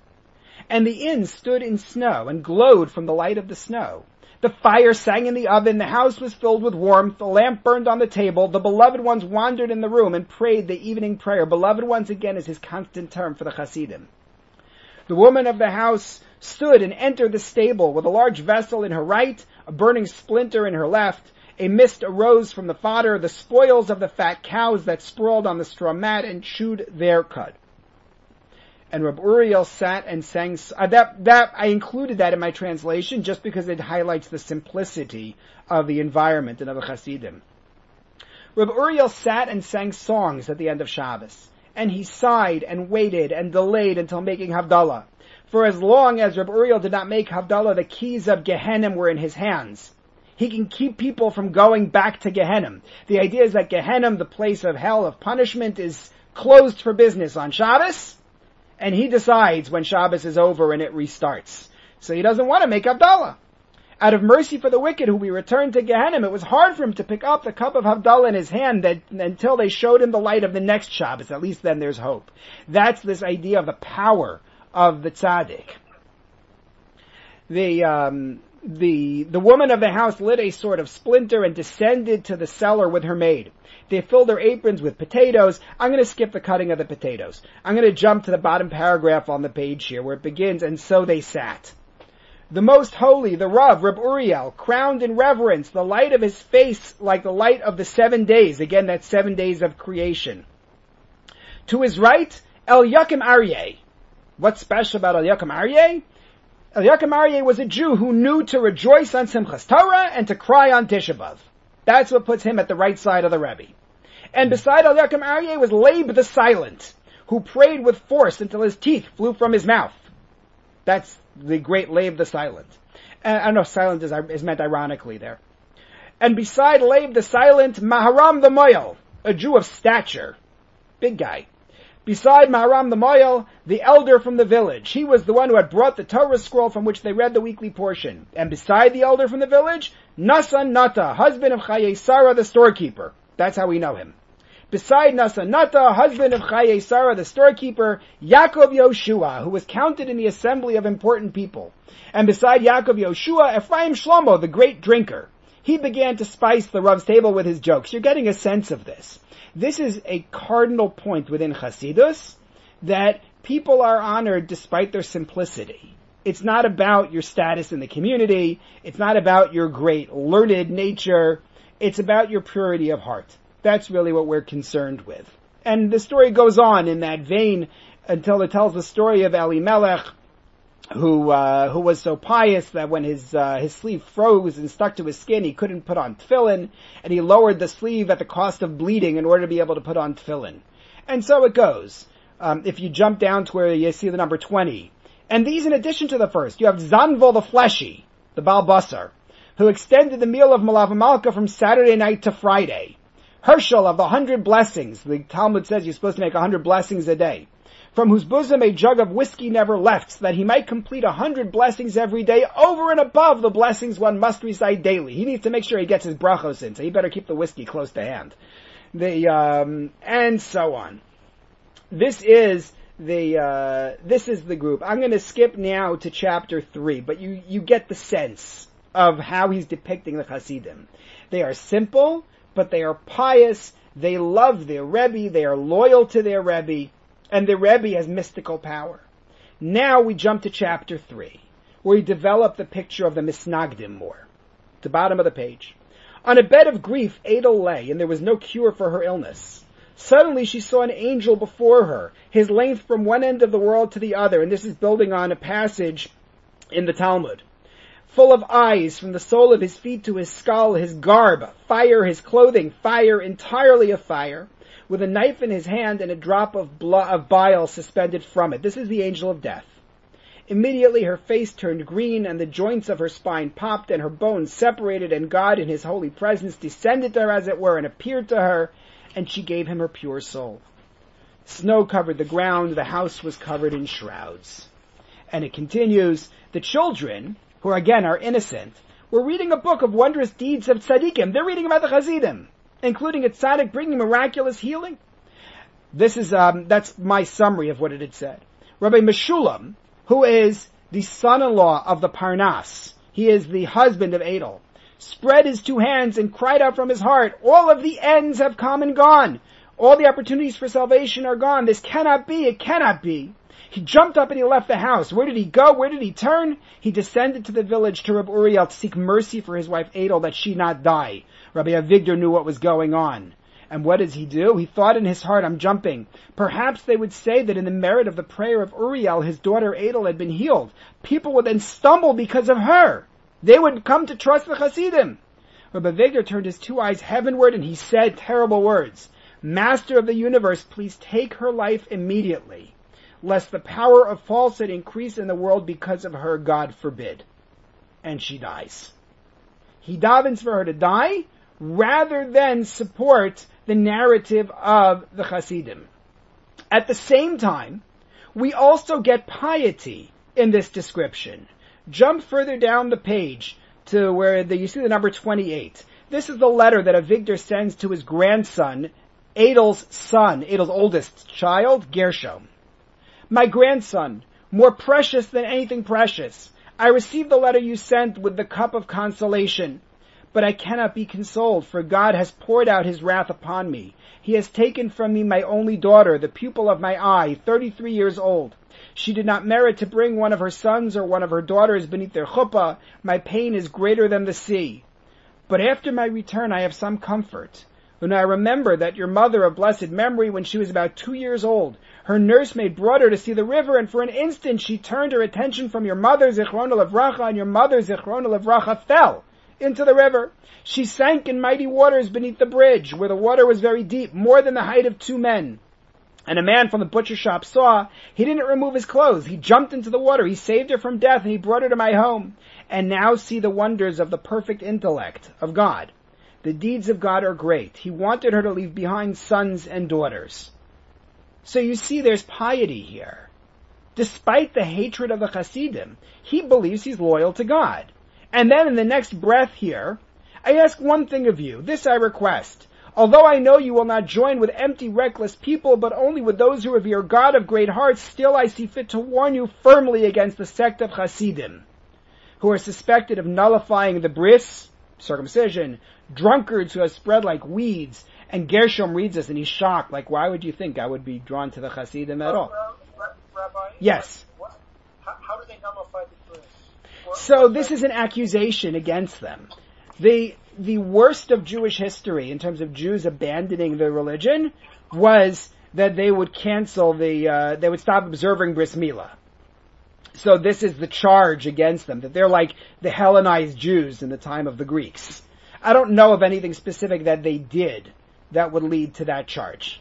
And the inn stood in snow and glowed from the light of the snow. The fire sang in the oven. The house was filled with warmth. The lamp burned on the table. The beloved ones wandered in the room and prayed the evening prayer. Beloved ones again is his constant term for the Hasidim. The woman of the house stood and entered the stable with a large vessel in her right, a burning splinter in her left. A mist arose from the fodder, the spoils of the fat cows that sprawled on the straw mat and chewed their cud. And Reb Uriel sat and sang. I included that in my translation just because it highlights the simplicity of the environment and of the Hasidim. Reb Uriel sat and sang songs at the end of Shabbos, and he sighed and waited and delayed until making Havdalah. For as long as Reb Uriel did not make Havdalah, the keys of Gehenna were in his hands. He can keep people from going back to Gehenna. The idea is that Gehenna, the place of hell, of punishment, is closed for business on Shabbos, and he decides when Shabbos is over and it restarts. So he doesn't want to make Havdalah. Out of mercy for the wicked who we returned to Gehenna, it was hard for him to pick up the cup of Havdalah in his hand until they showed him the light of the next Shabbos. At least then there's hope. That's this idea of the power of the tzaddik. The woman of the house lit a sort of splinter and descended to the cellar with her maid. They filled their aprons with potatoes. I'm going to skip the cutting of the potatoes. I'm going to jump to the bottom paragraph on the page here where it begins, and so they sat. The most holy, the Rav, Reb Uriel, crowned in reverence, the light of his face like the light of the 7 days. Again, that's 7 days of creation. To his right, Eliakim Aryeh. What's special about Eliakim Aryeh? Eliakim Aryeh was a Jew who knew to rejoice on Simchas Torah and to cry on Tisha B'Av. That's what puts him at the right side of the Rebbe. And beside Eliakim Aryeh was Leib the Silent, who prayed with force until his teeth flew from his mouth. That's the great Leib the Silent. I don't know if silent is meant ironically there. And beside Leib the Silent, Maharam the Moyel, a Jew of stature. Big guy. Beside Maharam the Moyel, the elder from the village. He was the one who had brought the Torah scroll from which they read the weekly portion. And beside the elder from the village, Nasan Nata, husband of Chaye Sarah the storekeeper. That's how we know him. Beside Nasan Nata, husband of Chaye Sarah the storekeeper, Yaakov Yoshua, who was counted in the assembly of important people. And beside Yaakov Yoshua, Ephraim Shlomo, the great drinker. He began to spice the Rav's table with his jokes. You're getting a sense of this. This is a cardinal point within Hasidus, that people are honored despite their simplicity. It's not about your status in the community. It's not about your great learned nature. It's about your purity of heart. That's really what we're concerned with. And the story goes on in that vein until it tells the story of Elimelech, who was so pious that when his sleeve froze and stuck to his skin, he couldn't put on tefillin, and he lowered the sleeve at the cost of bleeding in order to be able to put on tefillin. And so it goes. If you jump down to where you see the number 20. And these in addition to the first. You have Zanvol the Fleshy, the Baal Basar, who extended the meal of Malav Malka from Saturday night to Friday. Herschel of the 100 blessings. The Talmud says you're supposed to make 100 blessings a day. From whose bosom a jug of whiskey never left, so that he might complete 100 blessings every day over and above the blessings one must recite daily. He needs to make sure he gets his brachos in, so he better keep the whiskey close to hand. And so on. This is the group. I'm going to skip now to chapter 3, but you get the sense of how he's depicting the Hasidim. They are simple, but they are pious. They love their Rebbe. They are loyal to their Rebbe. And the Rebbe has mystical power. Now we jump to chapter 3, where we develop the picture of the Misnagdim more. At the bottom of the page. On a bed of grief, Adel lay, and there was no cure for her illness. Suddenly she saw an angel before her, his length from one end of the world to the other, and this is building on a passage in the Talmud. Full of eyes, from the sole of his feet to his skull, his garb, fire, his clothing, fire, entirely of fire, with a knife in his hand and a drop of bile suspended from it. This is the angel of death. Immediately her face turned green, and the joints of her spine popped, and her bones separated, and God in his holy presence descended to her, as it were, and appeared to her, and she gave him her pure soul. Snow covered the ground, the house was covered in shrouds. And it continues, the children, who again are innocent, were reading a book of wondrous deeds of tzaddikim. They're reading about the Hasidim, including a tzaddik bringing miraculous healing. This is, that's my summary of what it had said. Rabbi Meshulam, who is the son-in-law of the Parnas, he is the husband of Adel, spread his two hands and cried out from his heart, all of the ends have come and gone. All the opportunities for salvation are gone. This cannot be. It cannot be. He jumped up and he left the house. Where did he go? Where did he turn? He descended to the village to Rabbi Uriel to seek mercy for his wife Adel that she not die. Rabbi Avigdor knew what was going on. And what does he do? He thought in his heart, I'm jumping. Perhaps they would say that in the merit of the prayer of Uriel, his daughter Adel had been healed. People would then stumble because of her. They would come to trust the Hasidim. Rabbi Avigdor turned his two eyes heavenward and he said terrible words. Master of the universe, please take her life immediately, lest the power of falsehood increase in the world because of her, God forbid. And she dies. He davens for her to die, rather than support the narrative of the Hasidim. At the same time, we also get piety in this description. Jump further down the page to where you see the number 28. This is the letter that Avigdor sends to his grandson, Adel's son, Adel's oldest child, Gershom. My grandson, more precious than anything precious, I received the letter you sent with the cup of consolation. But I cannot be consoled, for God has poured out his wrath upon me. He has taken from me my only daughter, the pupil of my eye, 33 years old. She did not merit to bring one of her sons or one of her daughters beneath their chuppah. My pain is greater than the sea. But after my return I have some comfort. When I remember that your mother of blessed memory, when she was about 2 years old, her nursemaid brought her to see the river, and for an instant she turned her attention from your mother, Zichrona Levracha, and your mother, Zichrona Levracha, fell into the river. She sank in mighty waters beneath the bridge, where the water was very deep, more than the height of 2 men. And a man from the butcher shop saw, he didn't remove his clothes. He jumped into the water. He saved her from death, and he brought her to my home. And now see the wonders of the perfect intellect of God. The deeds of God are great. He wanted her to leave behind sons and daughters. So you see there's piety here. Despite the hatred of the Hasidim, he believes he's loyal to God. And then in the next breath here, I ask one thing of you. This I request. Although I know you will not join with empty, reckless people, but only with those who revere God of great hearts, still I see fit to warn you firmly against the sect of Hasidim, who are suspected of nullifying the bris, circumcision, drunkards who have spread like weeds. And Gershom reads this and he's shocked. Like, why would you think I would be drawn to the Hasidim at all? Rabbi? Yes. How do they nullify the bris? So this is an accusation against them. The worst of Jewish history in terms of Jews abandoning their religion was that they would cancel they would stop observing bris milah. So this is the charge against them, that they're like the Hellenized Jews in the time of the Greeks. I don't know of anything specific that they did that would lead to that charge,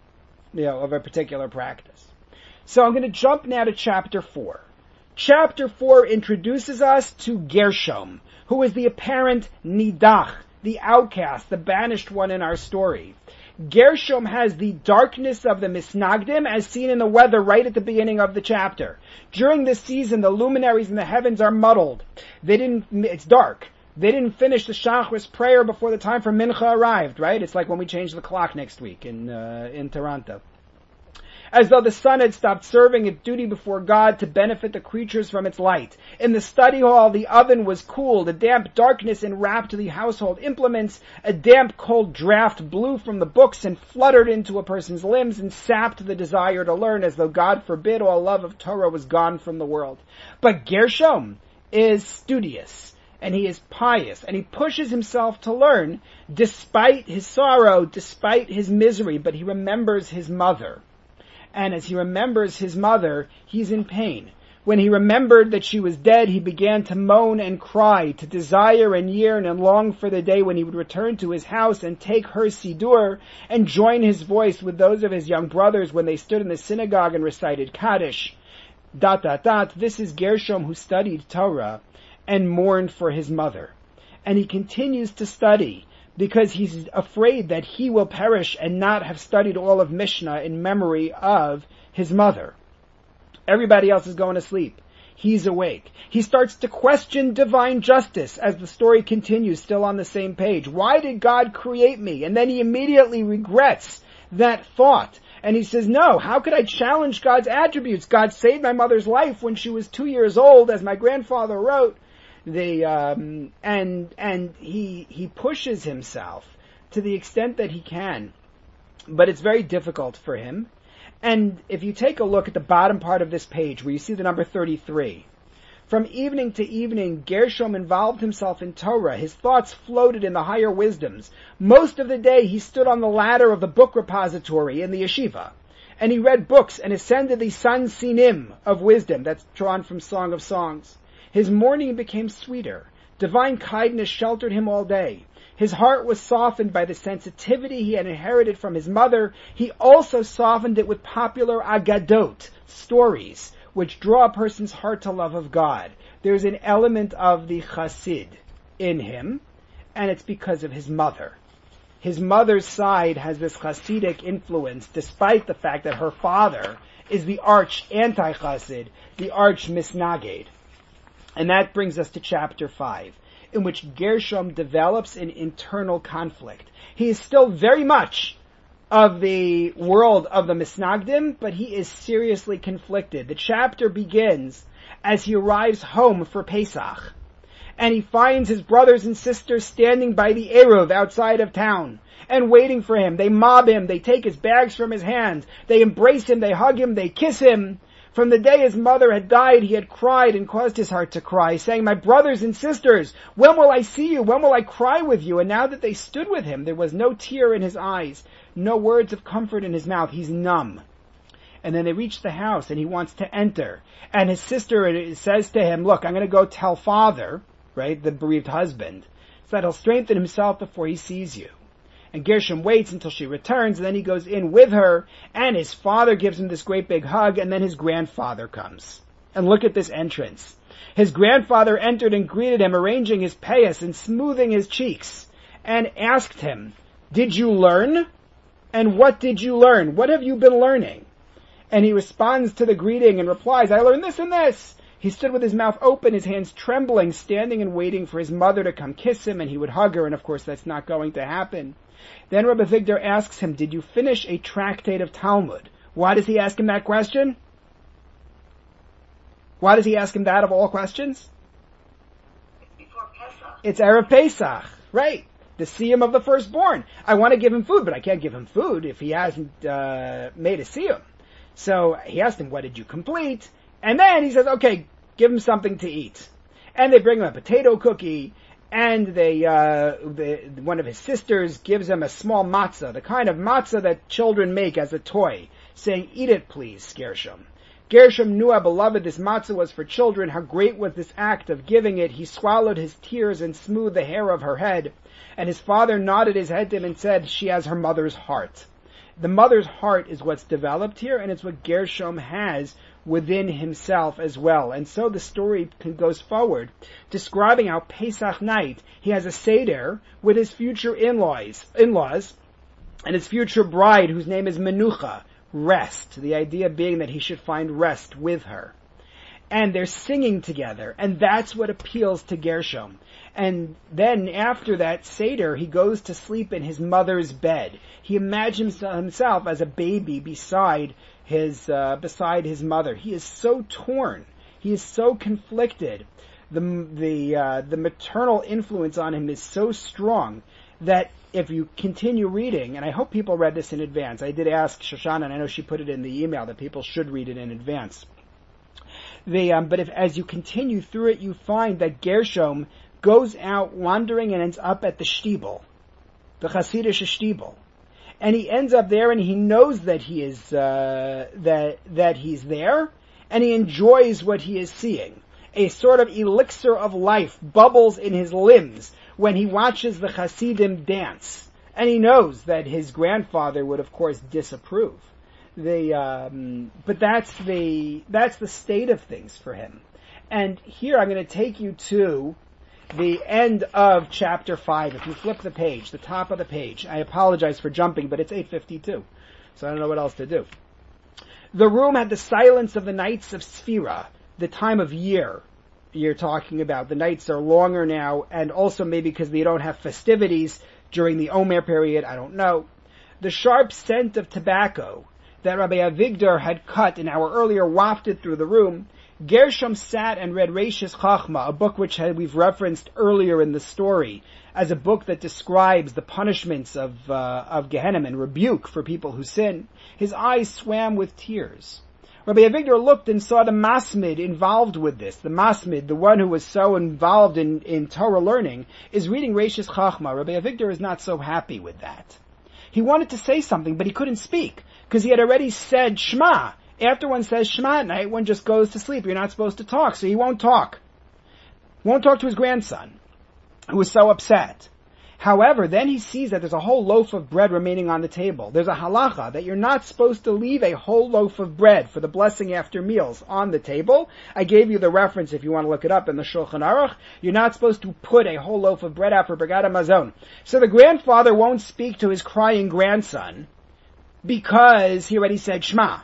of a particular practice. So I'm going to jump now to chapter 4. Chapter 4 introduces us to Gershom, who is the apparent nidach, the outcast, the banished one in our story. Gershom has the darkness of the Misnagdim as seen in the weather right at the beginning of the chapter. During this season, the luminaries in the heavens are muddled. It's dark. They didn't finish the Shachris prayer before the time for Mincha arrived, right? It's like when we change the clock next week in Toronto. As though the sun had stopped serving its duty before God to benefit the creatures from its light. In the study hall, the oven was cooled. A damp darkness enwrapped the household implements. A damp, cold draft blew from the books and fluttered into a person's limbs and sapped the desire to learn, as though God forbid all love of Torah was gone from the world. But Gershom is studious, and he is pious, and he pushes himself to learn despite his sorrow, despite his misery, but he remembers his mother. And as he remembers his mother, he's in pain. When he remembered that she was dead, he began to moan and cry, to desire and yearn and long for the day when he would return to his house and take her Sidur and join his voice with those of his young brothers when they stood in the synagogue and recited Kaddish. ... This is Gershom who studied Torah and mourned for his mother. And he continues to study, because he's afraid that he will perish and not have studied all of Mishnah in memory of his mother. Everybody else is going to sleep. He's awake. He starts to question divine justice as the story continues, still on the same page. Why did God create me? And then he immediately regrets that thought. And he says, no, how could I challenge God's attributes? God saved my mother's life when she was 2 years old, as my grandfather wrote. He pushes himself to the extent that he can, but it's very difficult for him. And if you take a look at the bottom part of this page where you see the number 33, from evening to evening, Gershom involved himself in Torah. His thoughts floated in the higher wisdoms. Most of the day he stood on the ladder of the book repository in the yeshiva, and he read books and ascended the San Sinim of wisdom. That's drawn from Song of Songs. His mourning became sweeter. Divine kindness sheltered him all day. His heart was softened by the sensitivity he had inherited from his mother. He also softened it with popular agadot, stories, which draw a person's heart to love of God. There's an element of the chassid in him, and it's because of his mother. His mother's side has this chassidic influence, despite the fact that her father is the arch anti-chassid, the arch misnaged. And that brings us to chapter 5, in which Gershom develops an internal conflict. He is still very much of the world of the Misnagdim, but he is seriously conflicted. The chapter begins as he arrives home for Pesach, and he finds his brothers and sisters standing by the Eruv outside of town and waiting for him. They mob him, they take his bags from his hands, they embrace him, they hug him, they kiss him. From the day his mother had died, he had cried and caused his heart to cry, saying, my brothers and sisters, when will I see you? When will I cry with you? And now that they stood with him, there was no tear in his eyes, no words of comfort in his mouth. He's numb. And then they reach the house, and he wants to enter. And his sister says to him, look, I'm going to go tell father, right, the bereaved husband, so that he'll strengthen himself before he sees you. And Gershom waits until she returns, and then he goes in with her, and his father gives him this great big hug, and then his grandfather comes. And look at this entrance. His grandfather entered and greeted him, arranging his payas and smoothing his cheeks, and asked him, did you learn? And what did you learn? What have you been learning? And he responds to the greeting and replies, I learned this and this. He stood with his mouth open, his hands trembling, standing and waiting for his mother to come kiss him, and he would hug her, and of course that's not going to happen. Then Rabbi Vigdor asks him, did you finish a tractate of Talmud? Why does he ask him that question? Why does he ask him that of all questions? It's before Pesach. It's Erev Pesach, right? The siyum of the firstborn. I want to give him food, but I can't give him food if he hasn't made a siyum. So he asked him, what did you complete? And then he says, okay, give him something to eat. And they bring him a potato cookie, and one of his sisters gives him a small matzah, the kind of matzah that children make as a toy, saying, eat it please, Gershom. Gershom knew how beloved this matzah was for children, how great was this act of giving it. He swallowed his tears and smoothed the hair of her head, and his father nodded his head to him and said, she has her mother's heart. the mother's heart is what's developed here, and it's what Gershom has within himself as well. And so the story goes forward, describing how Pesach night, he has a Seder with his future in-laws, and his future bride, whose name is Menucha, rest. The idea being that he should find rest with her. And they're singing together, and that's what appeals to Gershom. And then after that Seder, he goes to sleep in his mother's bed. He imagines himself as a baby beside his mother. He is so torn. He is so conflicted. The maternal influence on him is so strong that if you continue reading, and I hope people read this in advance. I did ask Shoshana, and I know she put it in the email that people should read it in advance. But as you continue through it, you find that Gershom goes out wandering and ends up at the Shtibel, the Hasidic Shtibel, and he ends up there, and he knows that he is that he's there, and he enjoys what he is seeing. A sort of elixir of life bubbles in his limbs when he watches the Hasidim dance, and he knows that his grandfather would, of course, disapprove. But that's the state of things for him. And here I'm going to take you to the end of chapter 5. If you flip the page, the top of the page. I apologize for jumping, but it's 8:52, so I don't know what else to do. The room had the silence of the nights of Sphira, the time of year you're talking about. The nights are longer now, and also maybe because they don't have festivities during the Omer period, I don't know. The sharp scent of tobacco that Rabbi Avigdor had cut an hour earlier wafted through the room. Gershom sat and read Reishis Chachma, a book which we've referenced earlier in the story, as a book that describes the punishments of Gehenna and rebuke for people who sin. His eyes swam with tears. Rabbi Avigdor looked and saw the Masmid involved with this. The Masmid, the one who was so involved in Torah learning, is reading Reishis Chachma. Rabbi Avigdor is not so happy with that. He wanted to say something, but he couldn't speak, because he had already said Shema. After one says Shema at night, one just goes to sleep. You're not supposed to talk, so he won't talk. Won't talk to his grandson, who was so upset. However, then he sees that there's a whole loaf of bread remaining on the table. There's a halacha that you're not supposed to leave a whole loaf of bread for the blessing after meals on the table. I gave you the reference if you want to look it up in the Shulchan Aruch. You're not supposed to put a whole loaf of bread out for Birkat Hamazon. So the grandfather won't speak to his crying grandson because he already said Shema.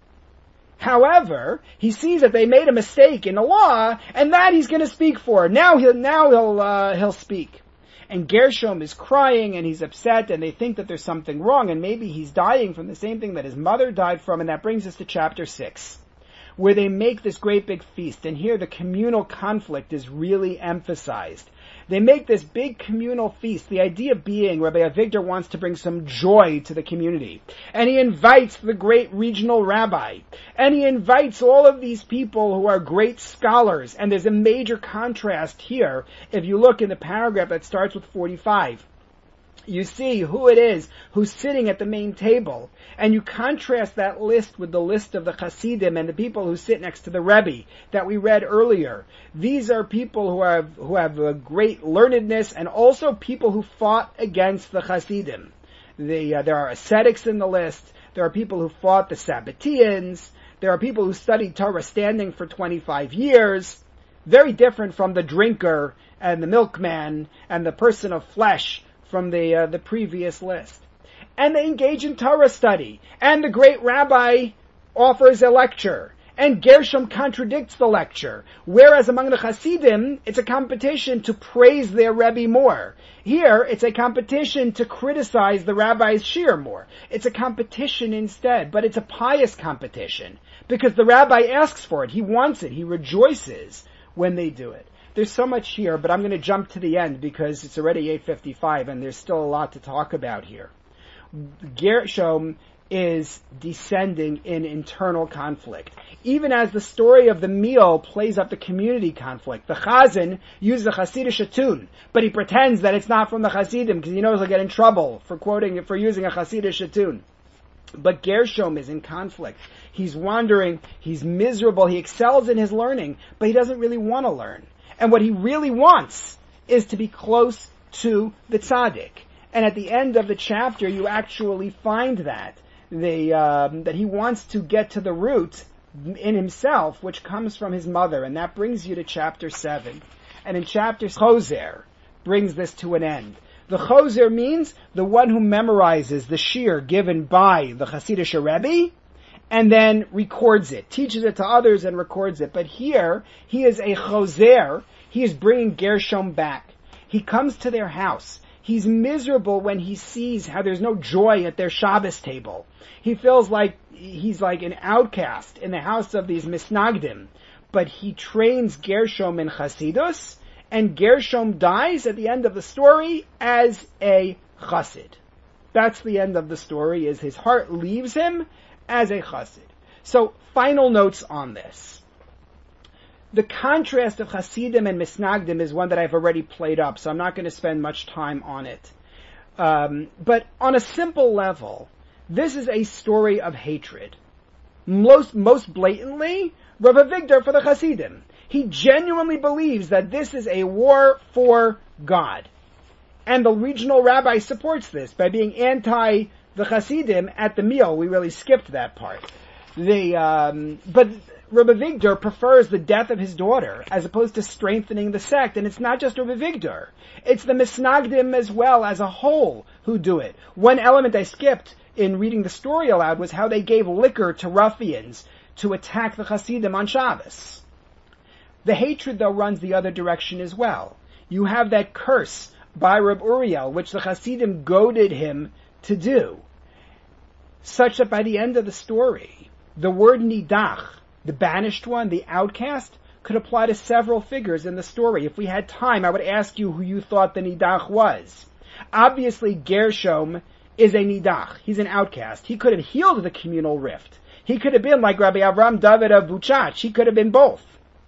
However, he sees that they made a mistake in the law, and that he's going to speak for. Now he'll speak. And Gershom is crying, and he's upset, and they think that there's something wrong, and maybe he's dying from the same thing that his mother died from, and that brings us to chapter 6, where they make this great big feast, and here the communal conflict is really emphasized. They make this big communal feast, the idea being Rabbi Avigdor wants to bring some joy to the community. And he invites the great regional rabbi. And he invites all of these people who are great scholars. And there's a major contrast here. If you look in the paragraph that starts with 45, you see who it is who's sitting at the main table. And you contrast that list with the list of the Hasidim and the people who sit next to the Rebbe that we read earlier. These are people who have a great learnedness, and also people who fought against the Hasidim. There are ascetics in the list. There are people who fought the Sabbateans. There are people who studied Torah standing for 25 years. Very different from the drinker and the milkman and the person of flesh from the previous list. And they engage in Torah study. And the great rabbi offers a lecture. And Gershom contradicts the lecture. Whereas among the Hasidim, it's a competition to praise their Rebbe more. Here, it's a competition to criticize the rabbi's shiur more. It's a competition instead, but it's a pious competition. Because the rabbi asks for it. He wants it. He rejoices when they do it. There's so much here, but I'm going to jump to the end because it's already 8:55 and there's still a lot to talk about here. Gershom is descending in internal conflict. Even as the story of the meal plays up the community conflict. The Chazan uses a Hasidic tune, but he pretends that it's not from the Hasidim because he knows he'll get in trouble for using a Hasidic tune. But Gershom is in conflict. He's wandering, he's miserable, he excels in his learning, but he doesn't really want to learn. And what he really wants is to be close to the tzaddik. And at the end of the chapter, you actually find that that he wants to get to the root in himself, which comes from his mother, and that brings you to chapter 7. And in chapter Choser brings this to an end. The Choser means the one who memorizes the shir given by the Hasidic Rebbe, and then records it, teaches it to others and records it. But here, he is a Choser. He is bringing Gershom back. He comes to their house. He's miserable when he sees how there's no joy at their Shabbos table. He feels like he's like an outcast in the house of these Misnagdim. But he trains Gershom in Chasidus, and Gershom dies at the end of the story as a Chassid. That's the end of the story, is his heart leaves him as a Chassid. So, final notes on this. The contrast of Hasidim and Misnagdim is one that I've already played up, so I'm not going to spend much time on it. But on a simple level, this is a story of hatred. Most blatantly, Rav Avigdor for the Hasidim. He genuinely believes that this is a war for God. And the regional rabbi supports this by being anti the Hasidim at the meal. We really skipped that part. But Rav Avigdor prefers the death of his daughter as opposed to strengthening the sect. And it's not just Rav Avigdor. It's the Misnagdim as well as a whole who do it. One element I skipped in reading the story aloud was how they gave liquor to ruffians to attack the Hasidim on Shabbos. The hatred, though, runs the other direction as well. You have that curse by Reb Uriel, which the Hasidim goaded him to do, such that by the end of the story, the word nidach, the banished one, the outcast, could apply to several figures in the story. If we had time, I would ask you who you thought the nidach was. Obviously, Gershom is a nidach. He's an outcast. He could have healed the communal rift. He could have been like Rabbi Avram David of Buchach. He could have been both.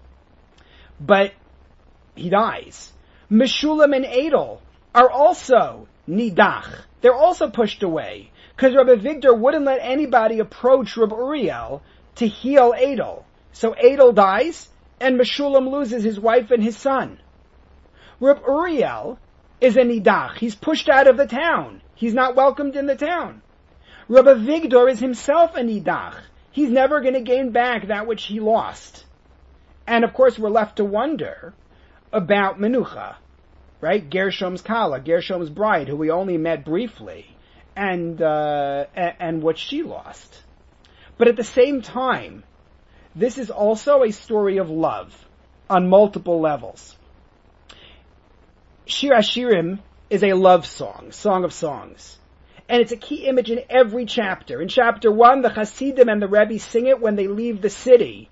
But he dies. Meshulam and Adel are also nidach. They're also pushed away. Because Rabbi Avigdor wouldn't let anybody approach Rabbi Uriel to heal Adel. So Adel dies, and Meshulam loses his wife and his son. Rabbi Uriel is a nidach. He's pushed out of the town. He's not welcomed in the town. Rabbi Avigdor is himself a nidach. He's never going to gain back that which he lost. And of course we're left to wonder about Menucha, right? Gershom's Kala, Gershom's bride, who we only met briefly, and what she lost. But at the same time, this is also a story of love on multiple levels. Shir Hashirim is a love song, Song of Songs. And it's a key image in every chapter. In chapter 1, the Hasidim and the Rebbe sing it when they leave the city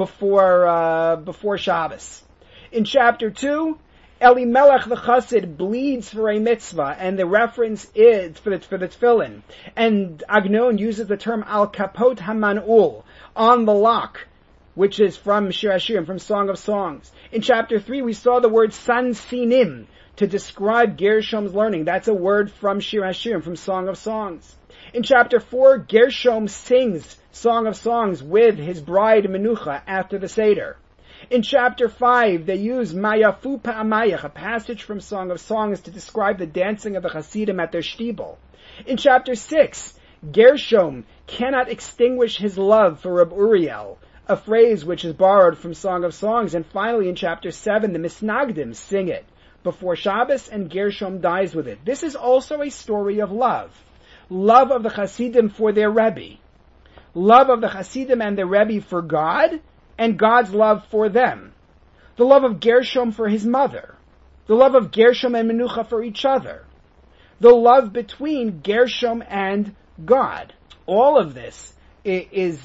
before Shabbos. In chapter 2, Elimelech the Chassid bleeds for a mitzvah, and the reference is for the tefillin. And Agnon uses the term al kapot hamanul, on the lock, which is from Shir Hashirim, from Song of Songs. In chapter 3, we saw the word san sinim to describe Gershom's learning. That's a word from Shir Hashirim, from Song of Songs. In chapter 4, Gershom sings Song of Songs with his bride Menucha after the Seder. In chapter 5, they use Mayafu Pa'amayach, a passage from Song of Songs, to describe the dancing of the Hasidim at their shtibel. In chapter 6, Gershom cannot extinguish his love for Reb Uriel, a phrase which is borrowed from Song of Songs. And finally, in chapter 7, the Misnagdim sing it before Shabbos, and Gershom dies with it. This is also a story of love. Love of the Hasidim for their Rebbe. Love of the Hasidim and their Rebbe for God, and God's love for them. The love of Gershom for his mother. The love of Gershom and Menucha for each other. The love between Gershom and God. All of this is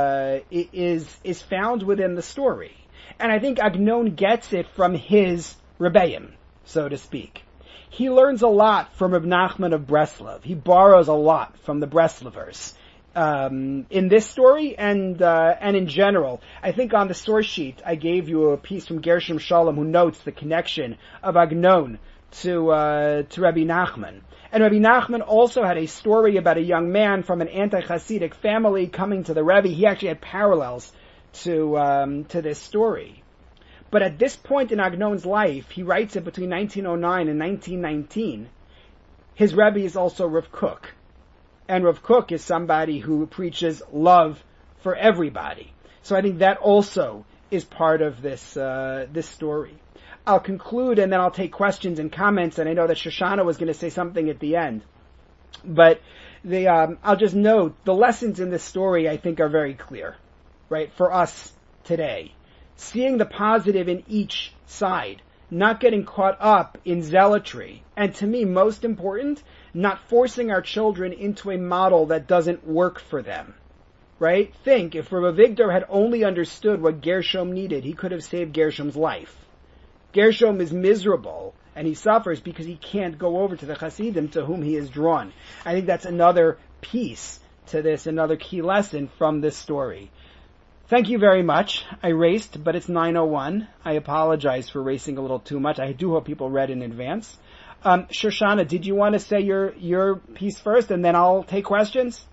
found within the story. And I think Agnon gets it from his Rebbeim, so to speak. He learns a lot from Reb Nachman of Breslov. He borrows a lot from the Breslovers. In this story and in general. I think on the source sheet I gave you a piece from Gershom Shalom, who notes the connection of Agnon to Rabbi Nachman. And Rabbi Nachman also had a story about a young man from an anti-Hasidic family coming to the Rebbe. He actually had parallels to this story. But at this point in Agnon's life, he writes it between 1909 and 1919, his Rebbe is also Rav Kook. And Rav Kook is somebody who preaches love for everybody. So I think that also is part of this story. I'll conclude and then I'll take questions and comments, and I know that Shoshana was going to say something at the end. But I'll just note, the lessons in this story I think are very clear, right, for us today. Seeing the positive in each side, not getting caught up in zealotry, and to me, most important, not forcing our children into a model that doesn't work for them. Right? Think, if Rabbi Avigdor had only understood what Gershom needed, he could have saved Gershom's life. Gershom is miserable, and he suffers because he can't go over to the Hasidim to whom he is drawn. I think that's another piece to this, another key lesson from this story. Thank you very much. I raced, but it's 9:01. I apologize for racing a little too much. I do hope people read in advance. Shoshana, did you want to say your piece first, and then I'll take questions?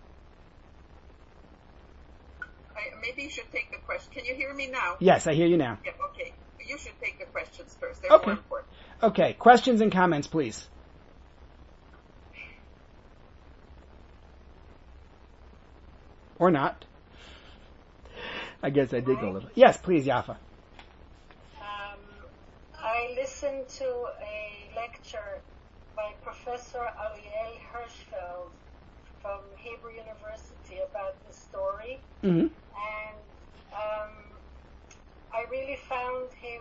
Maybe you should take the question. Can you hear me now? Yes, I hear you now. Yeah, okay. You should take the questions first. They're Okay. more important. Okay, questions and comments, please. Or not. I guess I did go a little. Yes, please, Yafa. I listened to a lecture by Professor Ariel Hirschfeld from Hebrew University about this story. Mm-hmm. And I really found him,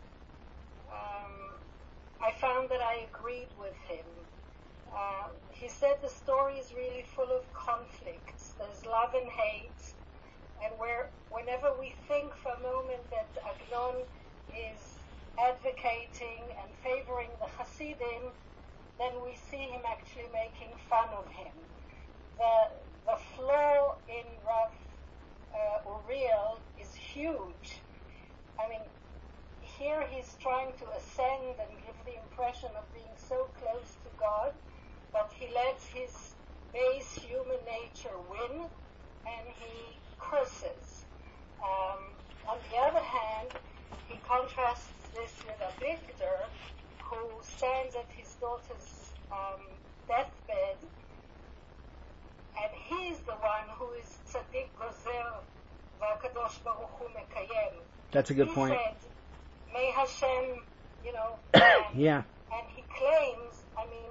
I found that I agreed with him. He said the story is really full of conflicts. There's love and hate. And whenever we think for a moment that Agnon is advocating and favoring the Hasidim, then we see him actually making fun of him. The flaw in Rav Uriel is huge. I mean, here he's trying to ascend and give the impression of being so close to God, but he lets his base human nature win, and he curses. On the other hand, he contrasts this with Avigdor, who stands at his daughter's deathbed, and he's the one who is tzaddik gozer v'akadosh baruch hu mekayem. That's a good point. He said, may Hashem, Yeah. And he claims, I mean,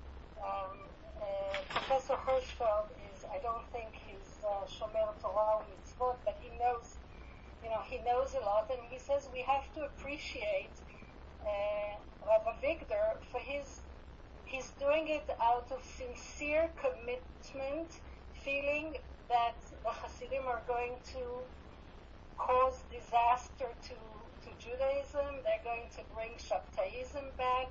Professor Hirschfeld is, I don't think he's Shomer Torah or Mitzvot, but he knows a lot, and he says we have to appreciate Rav Avigdor for he's doing it out of sincere commitment, feeling that the Hasidim are going to cause disaster to Judaism, they're going to bring Shabtaism back,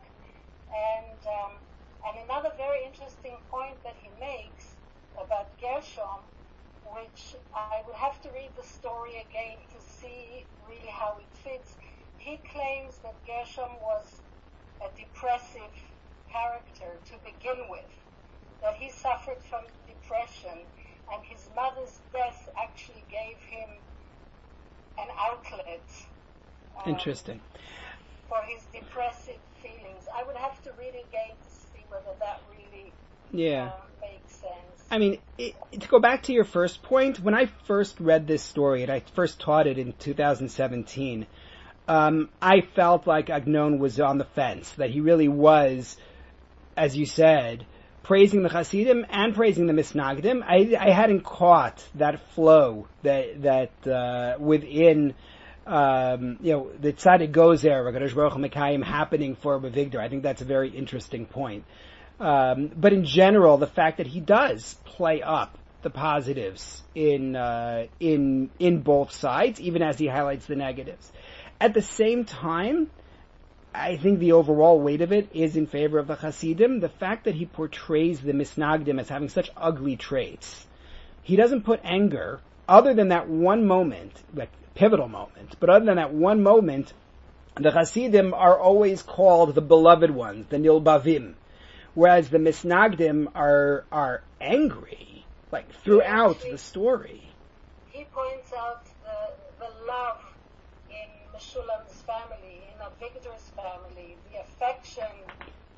and another very interesting point that he makes about Gershom, which I will have to read the story again to see really how it fits. He claims that Gershom was a depressive character to begin with, that he suffered from depression, and his mother's death actually gave him an outlet. Interesting. For his depressive feelings. I would have to read it again to see whether that really makes sense. I mean, to go back to your first point, when I first read this story, and I first taught it in 2017, I felt like Agnon was on the fence, that he really was, as you said, praising the Hasidim and praising the Misnagdim. I hadn't caught that flow that within the Tzaddik Gozer, Hakadosh Baruch Hu Mekayim happening for Avigdor. I think that's a very interesting point. But in general, the fact that he does play up the positives in both sides, even as he highlights the negatives. At the same time, I think the overall weight of it is in favor of the Hasidim. The fact that he portrays the Misnagdim as having such ugly traits. He doesn't put anger, other than that one moment, like pivotal moment, but other than that one moment, the Hasidim are always called the beloved ones, the Nilbavim. Whereas the Misnagdim are angry, like throughout the story. He points out the love in Meshulam's family, in Avigdor's family, the affection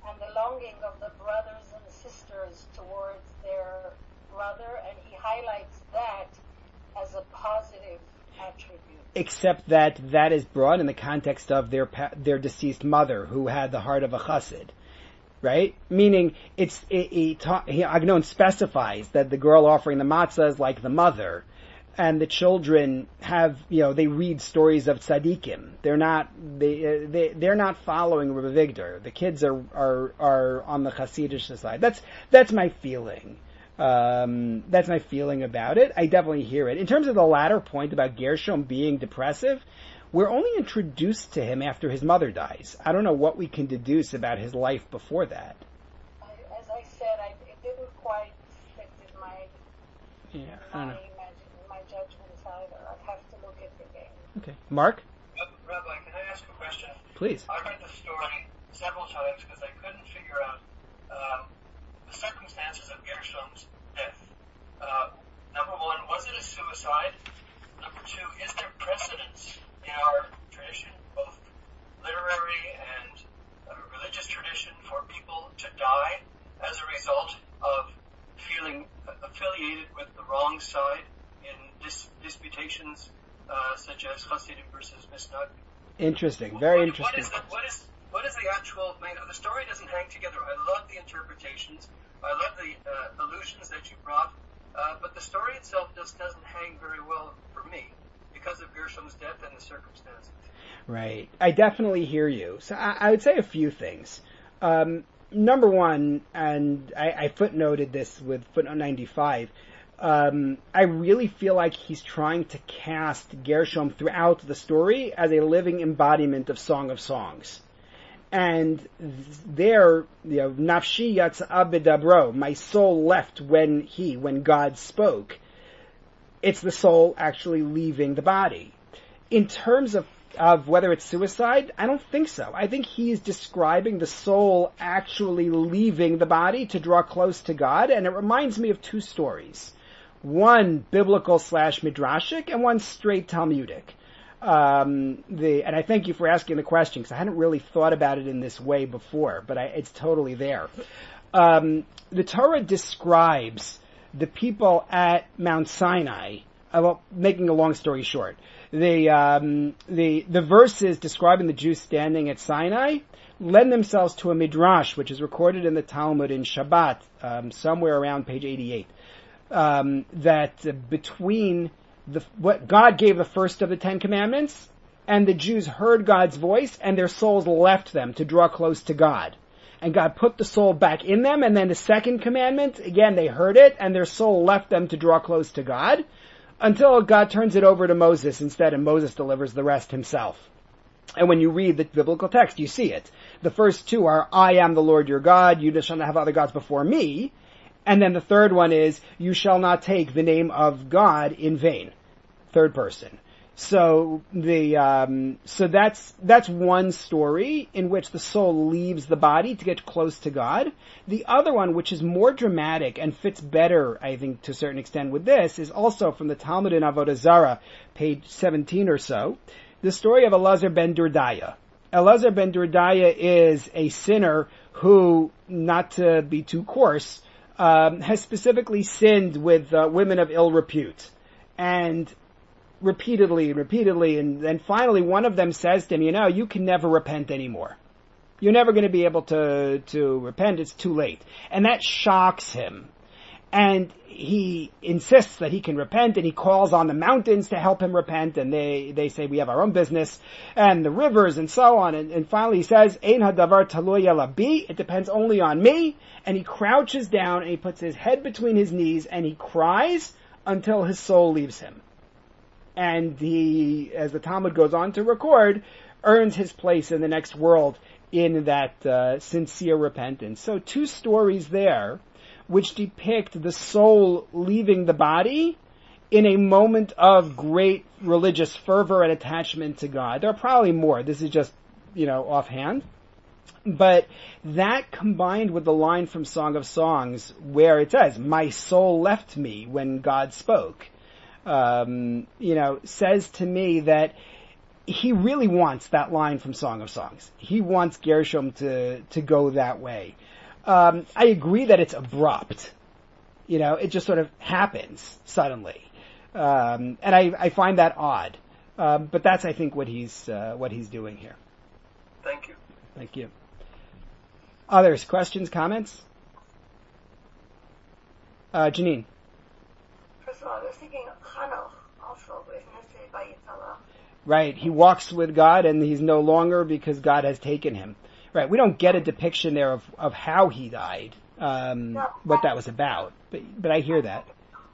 and the longing of the brothers and sisters towards their brother, and he highlights that as a positive attribute. Except that is brought in the context of their deceased mother, who had the heart of a chassid, right? Meaning, Agnon specifies that the girl offering the matzah is like the mother, and the children have, they read stories of tzaddikim. They're not following Rebbe Vigdor. The kids are on the Hasidic side. That's my feeling. That's my feeling about it. I definitely hear it. In terms of the latter point about Gershom being depressive, we're only introduced to him after his mother dies. I don't know what we can deduce about his life before that. As I said, it didn't quite fit in my judgments either. I'd have to look at it again. Okay. Mark? Rabbi, can I ask a question? Please. I read the story several times because I couldn't figure out the circumstances of Gershom's death. Number one, was it a suicide? Number two, is there precedence in our tradition, both literary and religious tradition, for people to die as a result of feeling affiliated with the wrong side in disputations such as Hasidim versus Misnag? Interesting, very interesting. What is the actual? The story doesn't hang together. I love the interpretations. I love the allusions that you brought, but the story itself just doesn't hang very well for me because of Gershom's death and the circumstances. Right. I definitely hear you. So I would say a few things. Number one, and I footnoted this with footnote 95, I really feel like he's trying to cast Gershom throughout the story as a living embodiment of Song of Songs. And there, Nafshi yatsa b'dabro, my soul left when God spoke. It's the soul actually leaving the body. In terms of whether it's suicide, I don't think so. I think he's describing the soul actually leaving the body to draw close to God, and it reminds me of two stories. One biblical / midrashic, and one straight Talmudic. And I thank you for asking the question, because I hadn't really thought about it in this way before, but it's totally there. The Torah describes the people at Mount Sinai, making a long story short, the verses describing the Jews standing at Sinai lend themselves to a midrash, which is recorded in the Talmud in Shabbat, somewhere around page 88, that between what God gave the first of the Ten Commandments, and the Jews heard God's voice, and their souls left them to draw close to God. And God put the soul back in them, and then the second commandment, again, they heard it, and their soul left them to draw close to God, until God turns it over to Moses instead, and Moses delivers the rest himself. And when you read the biblical text, you see it. The first two are, I am the Lord your God, you shall not have other gods before me. And then the third one is, you shall not take the name of God in vain. Third person. So that's one story in which the soul leaves the body to get close to God. The other one, which is more dramatic and fits better, I think, to a certain extent with this, is also from the Talmud in Avodah Zarah, page 17 or so, the story of Elazar ben Durdaya. Elazar ben Durdaya is a sinner who, not to be too coarse, has specifically sinned with women of ill repute. And repeatedly, and then finally one of them says to him, you can never repent anymore. You're never going to be able to repent, it's too late. And that shocks him. And he insists that he can repent, and he calls on the mountains to help him repent, and they say, we have our own business, and the rivers, and so on. And finally he says, Ein hadavar taloy ala bi, it depends only on me. And he crouches down, and he puts his head between his knees, and he cries until his soul leaves him. And he, as the Talmud goes on to record, earns his place in the next world in that sincere repentance. So two stories there which depict the soul leaving the body in a moment of great religious fervor and attachment to God. There are probably more. This is just, offhand. But that combined with the line from Song of Songs where it says, my soul left me when God spoke, says to me that he really wants that line from Song of Songs. He wants Gershom to go that way. I agree that it's abrupt. It just sort of happens suddenly. And I find that odd. But that's, I think, what he's doing here. Thank you. Thank you. Others, questions, comments? Janine. First of all, I was thinking of Hanoch also with Nesei Vayitala. Right, he walks with God and he's no longer because God has taken him. Right, we don't get a depiction there of how he died, what that was about, but I hear that.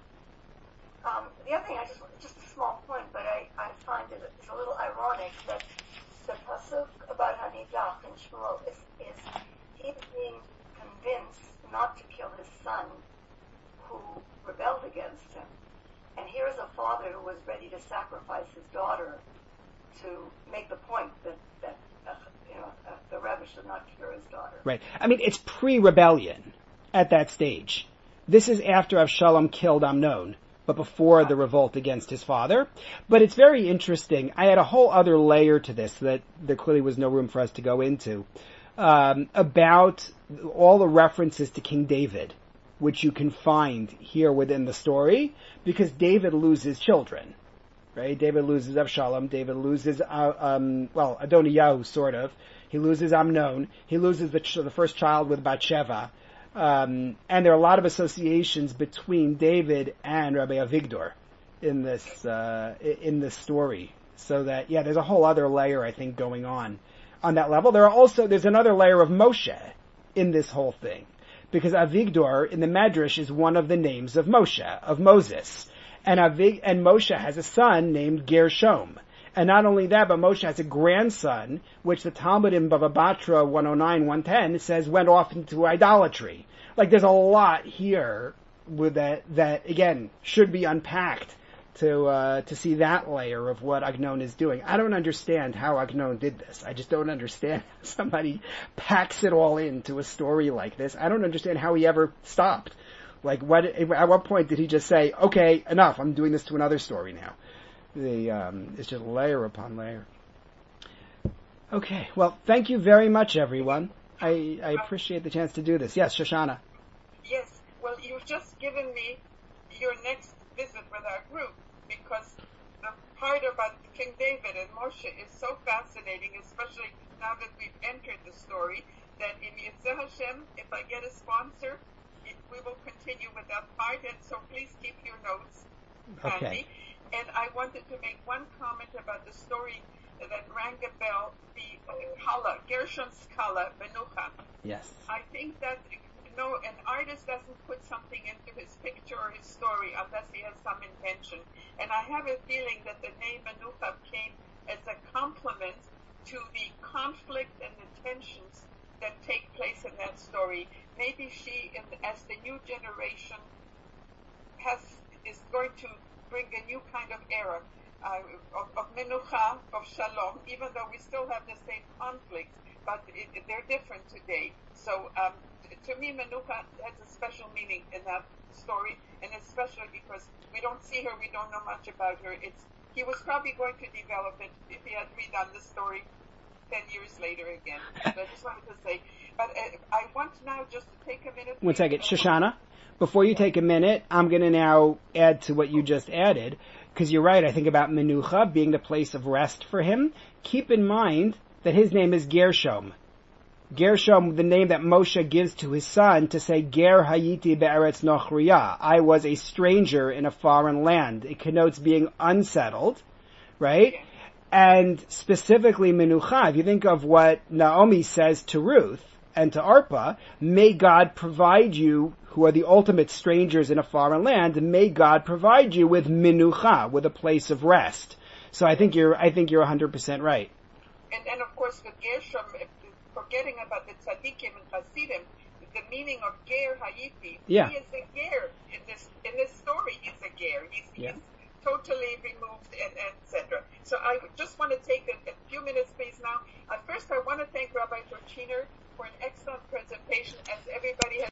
The other thing, just a small point, but I find it's a little ironic that the pasuk about Hanidach in Shmuel is he being convinced not to kill his son who rebelled against him. And here is a father who was ready to sacrifice his daughter to make the point that the Rebbe should not kill his daughter. Right. I mean, it's pre-rebellion at that stage. This is after Avshalom killed Amnon, but before the revolt against his father. But it's very interesting. I had a whole other layer to this that there clearly was no room for us to go into, about all the references to King David, which you can find here within the story, because David loses children. Right? David loses Avshalom. David loses, Adoniyahu, sort of. He loses Amnon. He loses the first child with Bathsheba. And there are a lot of associations between David and Rabbi Avigdor in this story. So that, there's a whole other layer, I think, going on that level. There's another layer of Moshe in this whole thing. Because Avigdor in the Medrash is one of the names of Moses. And Moshe has a son named Gershom. And not only that, but Moshe has a grandson, which the Talmud in Bava Batra 109, 110 says went off into idolatry. Like there's a lot here with that again should be unpacked to see that layer of what Agnon is doing. I don't understand how Agnon did this. I just don't understand how somebody packs it all into a story like this. I don't understand how he ever stopped. Like at what point did he just say, okay, enough, I'm doing this to another story now? It's just layer upon layer. Okay, well, thank you very much, everyone. I appreciate the chance to do this. Yes, Shoshana. Yes, well, you've just given me your next visit with our group, because the part about King David and Moshe is so fascinating, especially now that we've entered the story, that in Yitzhak Hashem, if I get a sponsor, we will continue with that part, and so please keep your notes handy. And I wanted to make one comment about the story that rang a bell, the Kala, Gershom's Kala, Menucha. Yes. I think that an artist doesn't put something into his picture or his story unless he has some intention. And I have a feeling that the name Menucha came as a compliment to the conflict and the tensions that take place in that story. Maybe she, as the new generation, is going to bring a new kind of era of menucha, of shalom, even though we still have the same conflicts, but they're different today. So to me, menucha has a special meaning in that story, and especially because we don't see her, we don't know much about her. He was probably going to develop it if he had redone the story 10 years later again. So I just wanted to say, but I want now just to take a minute. One second, Shoshana. Before you take a minute, I'm going to now add to what you just added, because you're right. I think about Menucha being the place of rest for him. Keep in mind that his name is Gershom. Gershom, the name that Moshe gives to his son to say, Ger Hayiti Be'eretz Nochriya. I was a stranger in a foreign land. It connotes being unsettled, right? And specifically Menucha, if you think of what Naomi says to Ruth and to Arpa, may God provide you, who are the ultimate strangers in a foreign land, may God provide you with Menucha, with a place of rest. So I think you're 100% right. And of course with Gershom, forgetting about the tzaddikim and Hasidim, the meaning of Ger Hayiti, he is a Ger in this story. He's a Ger. He's totally removed, and etc. So I just want to take a few minutes, please. Now, first I want to thank Rabbi Turchiner for an excellent presentation, as everybody has